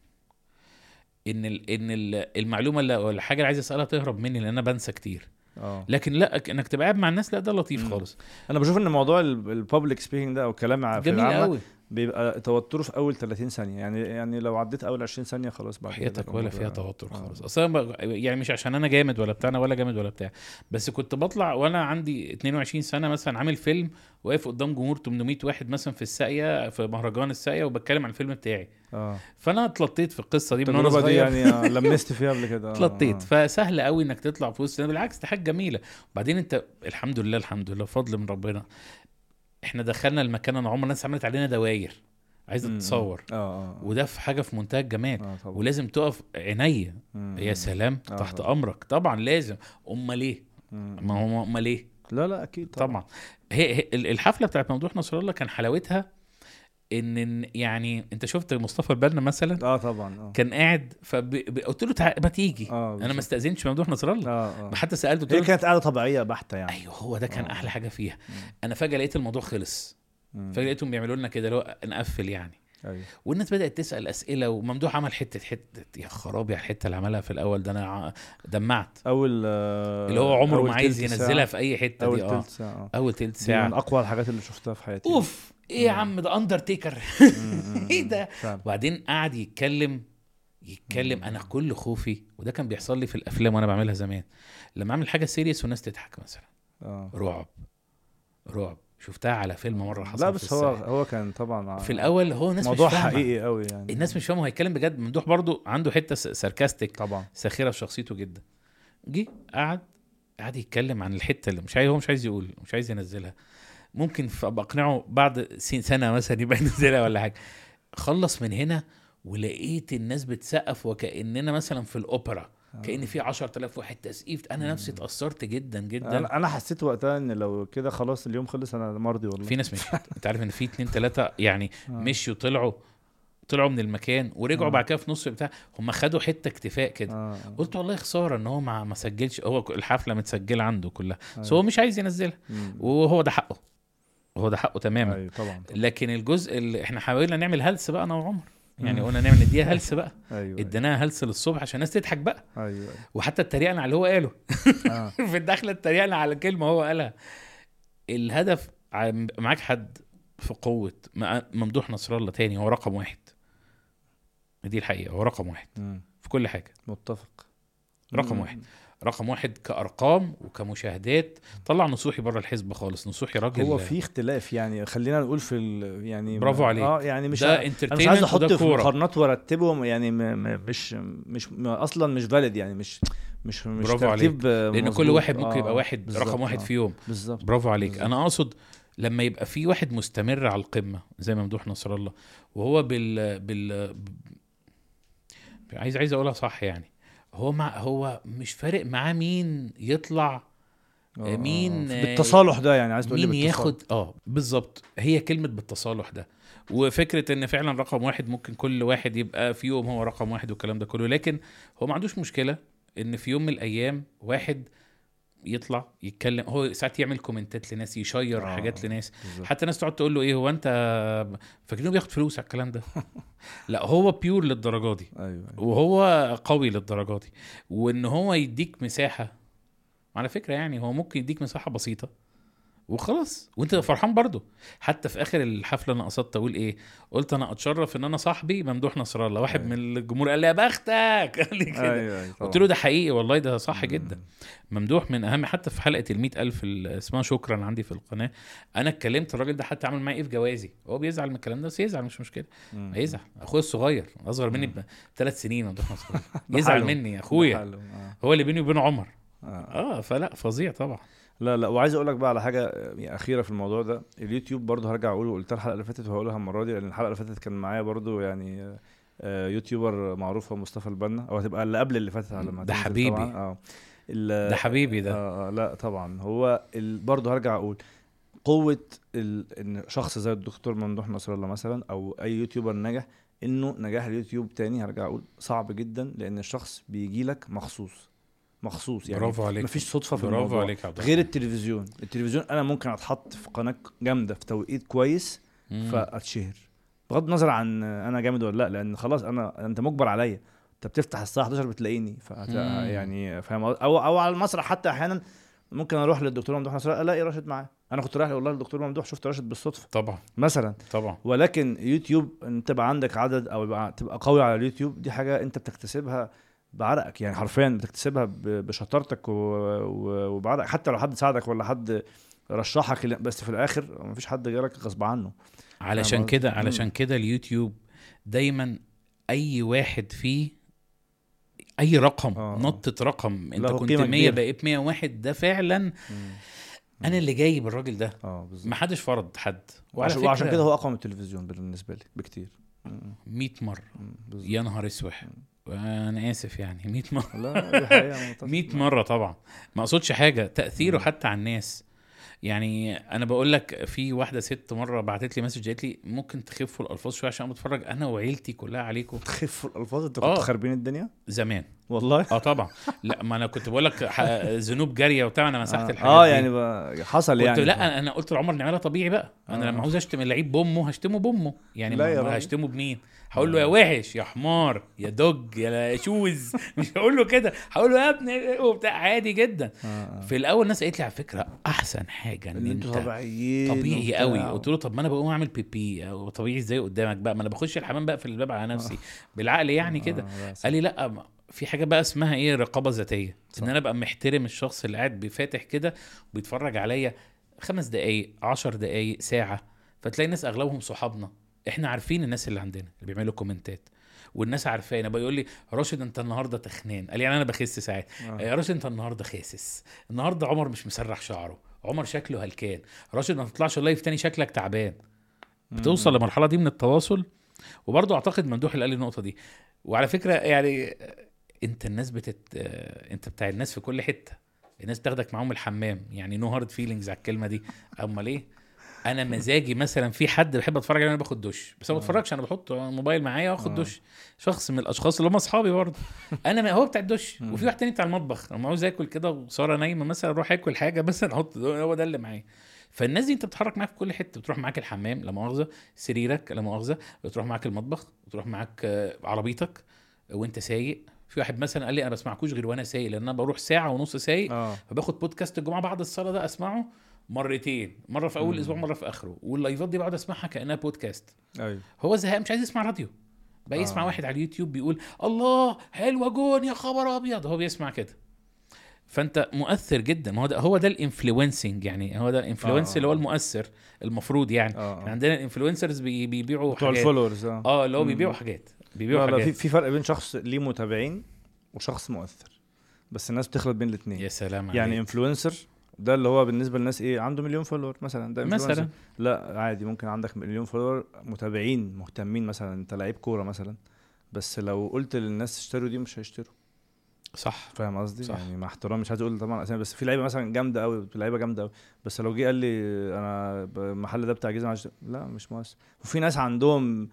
ان ال ان ال المعلومه اللي ولا الحاجه اللي عايز اسالها تهرب مني لان انا بنسى كتير.
اه
لكن لا، انك تبقى قاعد مع الناس لا ده لطيف
مم.
خالص.
انا بشوف ان موضوع البابليك سبيكينج ده او الكلام ع- في
جميل
العامه
قوي.
بيبقى توتره في اول ثلاثين ثانيه، يعني يعني لو عديت اول عشرين ثانيه خلاص بعد كده
حياتك ولا
الأمور-
فيها توتر
آه.
خالص اصلا، يعني مش عشان انا جامد ولا بتاعنا ولا جامد ولا بتاع، بس كنت بطلع وانا عندي اتنين وعشرين سنه مثلا عامل فيلم واقف قدام جمهور ثمانمائة واحد مثلا في الساقيه في مهرجان الساقيه وبتكلم عن الفيلم بتاعي.
اه
فانا اتلطيت في القصه دي من وانا
التجربه دي
صغير.
يعني آه، لمست فيها قبل كده. آه،
اتلطيت.
آه.
فسهل قوي انك تطلع في وسط، بالعكس دي حاجه جميله. وبعدين انت الحمد لله الحمد لله فضل من ربنا، احنا دخلنا المكان، انا عمر الناس عملت علينا دواير عايزه
مم.
تتصور،
اه اه
وده في حاجه في منتهى الجمال.
اه طبعا.
ولازم تقف عينيا
مم.
يا سلام
آه
تحت
طبعا.
امرك طبعا لازم. امال ليه؟
مم.
ما هو امال ليه؟
لا لا اكيد طبعا,
طبعا. هي هي الحفله بتاعت ممدوح نصر الله كان حلاوتها ان إن- يعني انت شفت مصطفى البنا مثلا
اه طبعا اه
كان قاعد فقلت له تعال ما تيجي.
اه
انا ما
بالظبط.
استاذنش ممدوح نصر الله،
اه اه
حتى سالته قلت
هي
له
كانت قاعده طبيعيه بحته يعني.
ايوه هو ده كان
آه.
احلى حاجه فيها.
مم.
انا فجاه لقيت الموضوع خلص،
مم.
فجاه لقيتهم بيعملوا لنا كده لو نقفل يعني،
ايوه
والناس بدات تسال اسئله، وممدوح عمل حته حته يا خرابي على الحته اللي عملها في الاول ده، انا ع- دمعت.
اول آه
اللي هو عمره
أول
ما عايز
تلت
ينزلها
ساعة.
في اي حته
اول
دي. اه
تلت ساعه آه.
اول تلت
دي من
ساعه
اقوى الحاجات اللي شفتها في حياتي.
اوف ايه يا
مم.
عم ده اندرتيكر.
مم.
ايه ده؟
فعلا.
وبعدين قعد يتكلم يتكلم.
مم.
انا كل خوفي، وده كان بيحصل لي في الافلام وانا بعملها زمان، لما اعمل حاجه سيريس والناس تضحك مثلا،
اه
رعب رعب شفتها على فيلم مره حصل
لا
في
بس هو
الساحل.
هو كان طبعا
في الاول هو الناس
موضوع
مش فاهمه،
حقيقي قوي يعني.
الناس مش فاهمه هو هيتكلم بجد. ممدوح برضو عنده حته ساركاستيك
طبعا
ساخره في شخصيته جدا. جه قعد قعد يتكلم عن الحته اللي مش عايز، هو مش عايز يقول، مش عايز ينزلها. ممكن ابقى اقنعه بعد سين سنه مثلا يبقى ينزلها ولا حاجه. خلص من هنا ولقيت الناس بتسقف وكاننا مثلا في الاوبرا، كأن في عشرة آلاف واحد تسقيف. انا نفسي اتأثرت جدا جدا.
انا انا حسيت وقتها ان لو كده خلاص اليوم خلص انا مرضي والله.
في ناس مشيت، انت عارف ان في اتنين تلاتة يعني
آه.
مشيوا طلعوا طلعوا من المكان ورجعوا
آه.
بعد كده في نص بتاع، هم خدوا حته اكتفاء كده.
آه.
قلت والله خساره ان هو ما ما سجلش، هو الحفله متسجله عنده كلها بس
أيوة.
هو مش عايز ينزلها،
مم.
وهو ده حقه، هو ده حقه تماما.
ايوه طبعا, طبعا.
لكن الجزء اللي احنا حاولنا نعمل هلس بقى انا وعمر، يعني
مم.
قلنا نعمل نديها هلس بقى،
ايوه
اديناها هلس للصبح عشان الناس تضحك بقى،
ايوه ايوه
وحتى اتريقنا على اللي هو قاله.
آه.
في الدخله اتريقنا على كلمه هو قالها. الهدف ع- معاك حد في قوه مع- ممدوح نصر الله تاني هو رقم واحد، دي الحقيقه هو رقم واحد
مم.
في كل حاجه.
متفق.
رقم
مم.
واحد رقم واحد كأرقام وكمشاهدات. طلع نصوحي بره الحزب خالص، نصوحي راجل
هو في اختلاف يعني، خلينا نقول في ال... يعني
برافو عليك.
اه يعني مش
ده
ع... انا مش عايز احط في مقارنات وارتبهم يعني م... م... مش مش م... اصلا مش فاليد يعني، مش مش مش
برافو
ترتيب
عليك. لان
مظبوط.
كل واحد ممكن
آه.
يبقى واحد
بالزبط.
رقم واحد
آه.
في يوم.
بالظبط.
برافو عليك.
بالزبط.
انا اقصد لما يبقى في واحد مستمر على القمه زي ممدوح نصر الله، وهو بال بال عايز عايز اقولها صح يعني، هو مع هو مش فارق معاه مين يطلع
آه.
مين
آه. بالتصالح ده يعني، عايز تقول لي
مين
بالتصالح.
ياخد اه بالظبط، هي كلمه بالتصالح ده. وفكره ان فعلا رقم واحد ممكن كل واحد يبقى في يوم هو رقم واحد والكلام ده كله، لكن هو ما عندوش مشكله ان في يوم من الايام واحد يطلع يتكلم، هو ساعات يعمل كومنتات لناس، يشير
آه.
حاجات لناس،
بالزبط.
حتى ناس تقعد تقول له ايه هو انت فاكرينه بياخد فلوس على الكلام ده. لا هو بيور للدرجه دي،
ايوه أيوة.
وهو قوي للدرجه دي، وان هو يديك مساحه. على فكره يعني هو ممكن يديك مساحه بسيطه وخلاص وانت فرحان برضو. حتى في اخر الحفله انا قصدت اقول ايه، قلت انا اتشرف ان انا صاحبي ممدوح نصر الله. واحد
أيوة.
من الجمهور قال لي يا بختك، قال لي كده.
أيوة أيوة
قلت له ده حقيقي والله ده صح
مم.
جدا. ممدوح من اهم، حتى في حلقه المئة الف اللي اسمها شكرا عندي في القناه، انا اتكلمت الراجل ده حتى عمل معايا ايه في جوازي. هو بيزعل من الكلام ده بس يزعل مش مشكله،
مم.
هيزعل. اخويا الصغير اصغر مني
مم.
بثلاث سنين ممدوح نصر الله
ده
يزعل
حاله.
مني اخويا،
ده حاله. آه.
هو اللي بيني وبين عمر.
آه.
اه فلا فظيع طبعا.
لا لا وعايز اقول لك بقى على حاجه يعني اخيره في الموضوع ده. اليوتيوب برضه هرجع اقوله، قلتها الحلقه اللي فاتت وهقولها المره دي، لان الحلقه اللي فاتت كان معايا برضه يعني آه، يوتيوبر معروف هو مصطفى البنا، او هتبقى اللي قبل اللي فاتت على ما
ده
تنزل
حبيبي.
طبعا. اه ال-
ده حبيبي ده.
آه آه لا طبعا هو ال... برضه هرجع اقول قوه ال... ان شخص زي الدكتور ممدوح نصر الله مثلا او اي يوتيوبر نجح، انه نجاح اليوتيوب تاني هرجع اقول صعب جدا، لان الشخص بيجي لك مخصوص مخصوص يعني.
برافو عليك.
مفيش صدفه في
برافو
الموضوع
عليك عبد
غير التلفزيون. التلفزيون انا ممكن اتحط في قناه جامده في توقيت كويس
مم.
فاتشهر. بغض النظر عن انا جامد ولا لا، لان خلاص انا انت مجبر عليا، انت بتفتح الساعه احد عشر بتلاقيني ف يعني فاهم، او او على المسرح حتى احيانا ممكن اروح للدكتور ممدوح نصر الاقي راشد معاه. انا كنت رايح والله للدكتور ممدوح شفت راشد بالصدفه
طبعا
مثلا
طبعا.
ولكن يوتيوب انت بقى عندك عدد او يبقى تبقى قوي على اليوتيوب، دي حاجه انت بتكتسبها بعرقك يعني حرفيا، بتكتسبها بشطارتك وبعرقك، حتى لو حد ساعدك ولا حد رشحك، بس في الاخر مفيش حد غيرك غصب عنه.
علشان كده علشان كده اليوتيوب دايما اي واحد فيه اي رقم آه. نطت رقم انت كنت مية بقيت مية وواحد، ده فعلا مم. انا اللي جايب الراجل ده آه ما حدش فرض حد.
وعشان, وعشان كده هو اقوى من التلفزيون بالنسبه لي بكتير
مية مره. يا نهار اسوح، انا اسف يعني مية مره.
لا دي حقيقه
مية مره طبعا. ما اقصدش حاجه تاثيره مم. حتى على الناس. يعني انا بقول لك في واحده ست مره بعتت لي مسج قالت لي ممكن تخفوا الالفاظ شويه عشان بتفرج انا وعيلتي كلها عليكم.
تخفوا الالفاظ؟ انت كنت خربين الدنيا
زمان
والله.
اه طبعا. لا ما انا كنت بقول لك ذنوب جاريه وبتاع، انا مسحت
آه.
الحاجات
اه يعني حصل يعني.
لا انا قلت لعمر نعملها طبيعي بقى. انا آه. لما عاوز اشتم اللعيب بامه هشتمه بامه يعني، ما هشتمه بمين؟ هقول له يا وحش يا حمار يا دوج يا شوز مش هقول له كده، هقول له يا ابني وبتاع عادي جدا. آه. في الاول الناس قالت لي على فكره احسن حاجه ان انت
طبيعي
طبيعي قوي. قلت له طب ما انا بقوم اعمل بي بي او طبيعي ازاي قدامك بقى، ما انا بخش الحمام بقى في الباب على نفسي آه. بالعقل يعني كده. آه. قال لي لا في حاجه بقى اسمها ايه رقابه ذاتيه، ان انا ابقى محترم الشخص اللي قاعد بيفاتح كده وبيتفرج عليا خمس دقايق عشر دقايق ساعه. فتلاقي الناس اغلبهم صحابنا، احنا عارفين الناس اللي عندنا اللي بيعملوا كومنتات والناس عارفانا. بيقول لي راشد انت النهارده تخنان، قال يعني انا بخس ساعات آه. يا راشد انت النهارده خاسس، النهارده عمر مش مسرح شعره، عمر شكله هلكان، راشد ما تطلعش لايف تاني شكلك تعبان. بتوصل لمرحله دي من التواصل. وبرضه اعتقد ممدوح اللي قال لي النقطه دي. وعلى فكره يعني انت الناس بتت انت بتاع الناس في كل حته، الناس تاخدك معاهم الحمام يعني نو هارد فيلينجز على الكلمه دي. امال ايه؟ انا مزاجي مثلا في حد بحب اتفرج عليه انا باخد دش، بس ما بتفرجش انا بحط الموبايل معايا واخد دش. شخص من الاشخاص اللي هم اصحابي برضه انا ما هو بتاع الدش. وفي واحد تاني بتاع المطبخ لما عاوز اكل كده وساره نايمه مثلا اروح اكل حاجه مثلا احط هو ده اللي معايا. فالناس دي انت بتتحرك معاك في كل حته، بتروح معاك الحمام لا مؤاخذه، سريرك لا مؤاخذه، بتروح معاك المطبخ، بتروح معاك عربيتك وانت سايق. في واحد مثلا قال لي انا بسمعكوش غير وانا سايق لان انا بروح ساعه ونص سايق آه. فباخد بودكاست الجمعه بعد الصلاه ده اسمعه مرتين، مره في اول مم. اسبوع مره في اخره، واللايفات دي بقعد اسمعها كانها بودكاست. ايوه هو زهق مش عايز يسمع راديو بقى آه. يسمع واحد على اليوتيوب بيقول الله حلوه جون يا خبر ابيض، هو بيسمع كده. فانت مؤثر جدا. ما هو ده هو ده الانفلونسنج يعني، هو ده الانفلونس آه. اللي هو المؤثر المفروض يعني آه. عندنا الانفلونسرز بي بيبيعوا حاجات
الفولورز اه,
آه اللي هو بيبيعوا حاجات بيبيعوا حاجات.
في في فرق بين شخص ليه متابعين وشخص مؤثر، بس الناس بتخلط بين الاثنين.
يا سلام
يعني انفلونسر ده اللي هو بالنسبه للناس ايه عنده مليون فولور مثلا، ده
مثلا
لا عادي ممكن عندك مليون فولور متابعين مهتمين، مثلا انت لعيب كوره مثلا بس لو قلت للناس تشتروا دي مش هيشتروا.
صح
فاهم قصدي يعني مع احترام مش عايز اقول طبعا اسامي، بس في لعيبه مثلا جامده قوي لعيبه جامده قوي بس لو جه قال لي انا المحل ده بتاع جزمه لا مش مؤثر. وفي ناس عندهم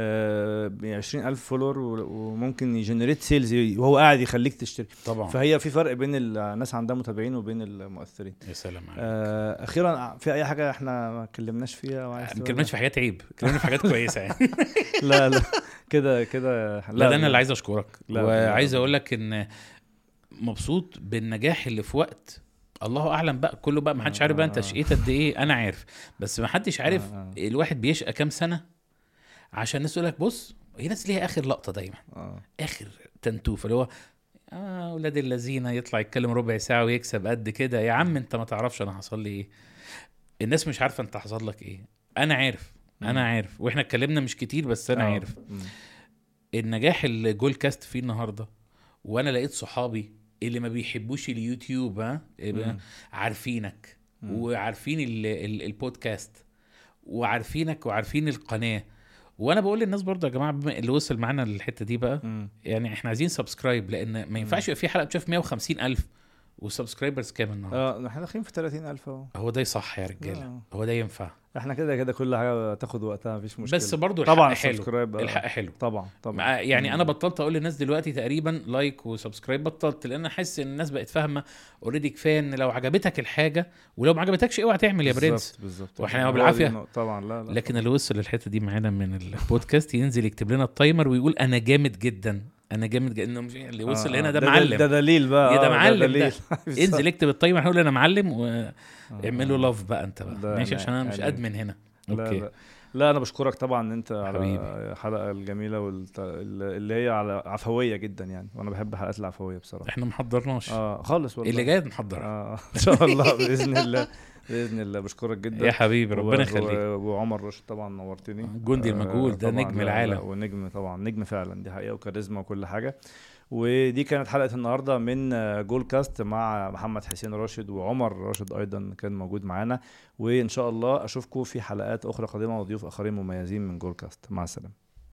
عشرين ألف فولور وممكن يجنريت سيلز وهو قاعد يخليك تشتري
طبعا.
فهي في فرق بين الناس عندها متابعين وبين المؤثرين.
يا سلام عليك.
آه اخيرا في اي حاجه احنا ما اتكلمناش فيها
ما اتكلمناش في حاجات عيب، اتكلمنا في حاجات كويسه يعني.
لا لا كده كده
لا, لا ده انا اللي عايز اشكرك وعايز اقول لك ان مبسوط بالنجاح اللي في وقت الله اعلم بقى كله بقى ما حدش عارف بقى انت شقيت قد ايه. انا عارف بس ما حدش عارف الواحد بيشقى كام سنه عشان الناس يقول لك بص هي ناس ليها اخر لقطه دايما آه. اخر تنتوف اللي هو اه اولاد الذين يطلع يتكلم ربع ساعه ويكسب قد كده. يا عم انت ما تعرفش انا حصل لي ايه، الناس مش عارفه انت حصل لك ايه. انا عارف م. انا عارف واحنا اتكلمنا مش كتير بس انا آه. عارف م. النجاح اللي جول كاست فيه النهارده. وانا لقيت صحابي اللي ما بيحبوش اليوتيوب ها عارفينك م. وعارفين ال ال البودكاست وعارفينك وعارفين القناه. وانا بقول للناس برضه يا جماعه اللي وصل معانا للحته دي بقى م. يعني احنا عايزين سبسكرايب لان ما ينفعش يبقى في حلقه بتشوف مية وخمسين ألف والسبسكرايبرز كام النهارده؟
اه احنا داخلين في ثلاثين ألف اهو.
هو ده صح يا رجاله؟
آه.
هو ده ينفع؟
احنا كده كده كل حاجه تاخد وقتها مفيش مشكله.
بس برضو الحق
طبعا
حلو.
السبسكرايب آه.
الحق حلو
طبعا طبعا.
مع- يعني
مم.
انا بطلت اقول للناس دلوقتي تقريبا لايك وسبسكرايب، بطلت، لان احس ان الناس بقت فاهمه اوريدي. كفايه ان لو عجبتك الحاجه، ولو ما عجبتكش اوعى تعمل يا برنس.
بالظبط بالظبط.
واحنا
هو
بالعافية.
دي نقطة. طبعا لا لا
لكن اللي وصل للحته دي معانا من البودكاست ينزل يكتب لنا التايمر ويقول انا جامد جدا، انا جامد جدا. انه مش اللي وصل
آه،
هنا ده
ده
معلم.
ده دليل بقى.
يا ده
آه،
معلم ده.
دليل.
انزل اكتب التايمر هقول انا معلم، واعمل له
آه.
لاف بقى انت بقى
ده
ماشي،
أنا-
عشان انا مش
يعني-
ادمن هنا.
لا
اوكي
لا لا انا بشكرك طبعا ان انت على
حبيبي.
الحلقه الجميله والت... اللي هي على عفويه جدا يعني، وانا بحب حلقات العفويه بصراحه.
احنا محضرناش
اه خالص والله.
اللي جاي محضر.
اه ان شاء الله باذن الله باذن الله. بشكرك جدا
يا حبيبي ربنا يخليك.
وعمر رشد طبعا نورتني.
جندي المجهول ده
طبعاً.
نجم
لا،
العالم.
لا، ونجم طبعا، نجم فعلا، دي حقيقه وكاريزما وكل حاجه. ودي كانت حلقه النهارده من جول كاست مع محمد حسين راشد، وعمر راشد ايضا كان موجود معانا. وان شاء الله اشوفكم في حلقات اخرى قادمه وضيوف اخرين مميزين من جول كاست. مع السلامه.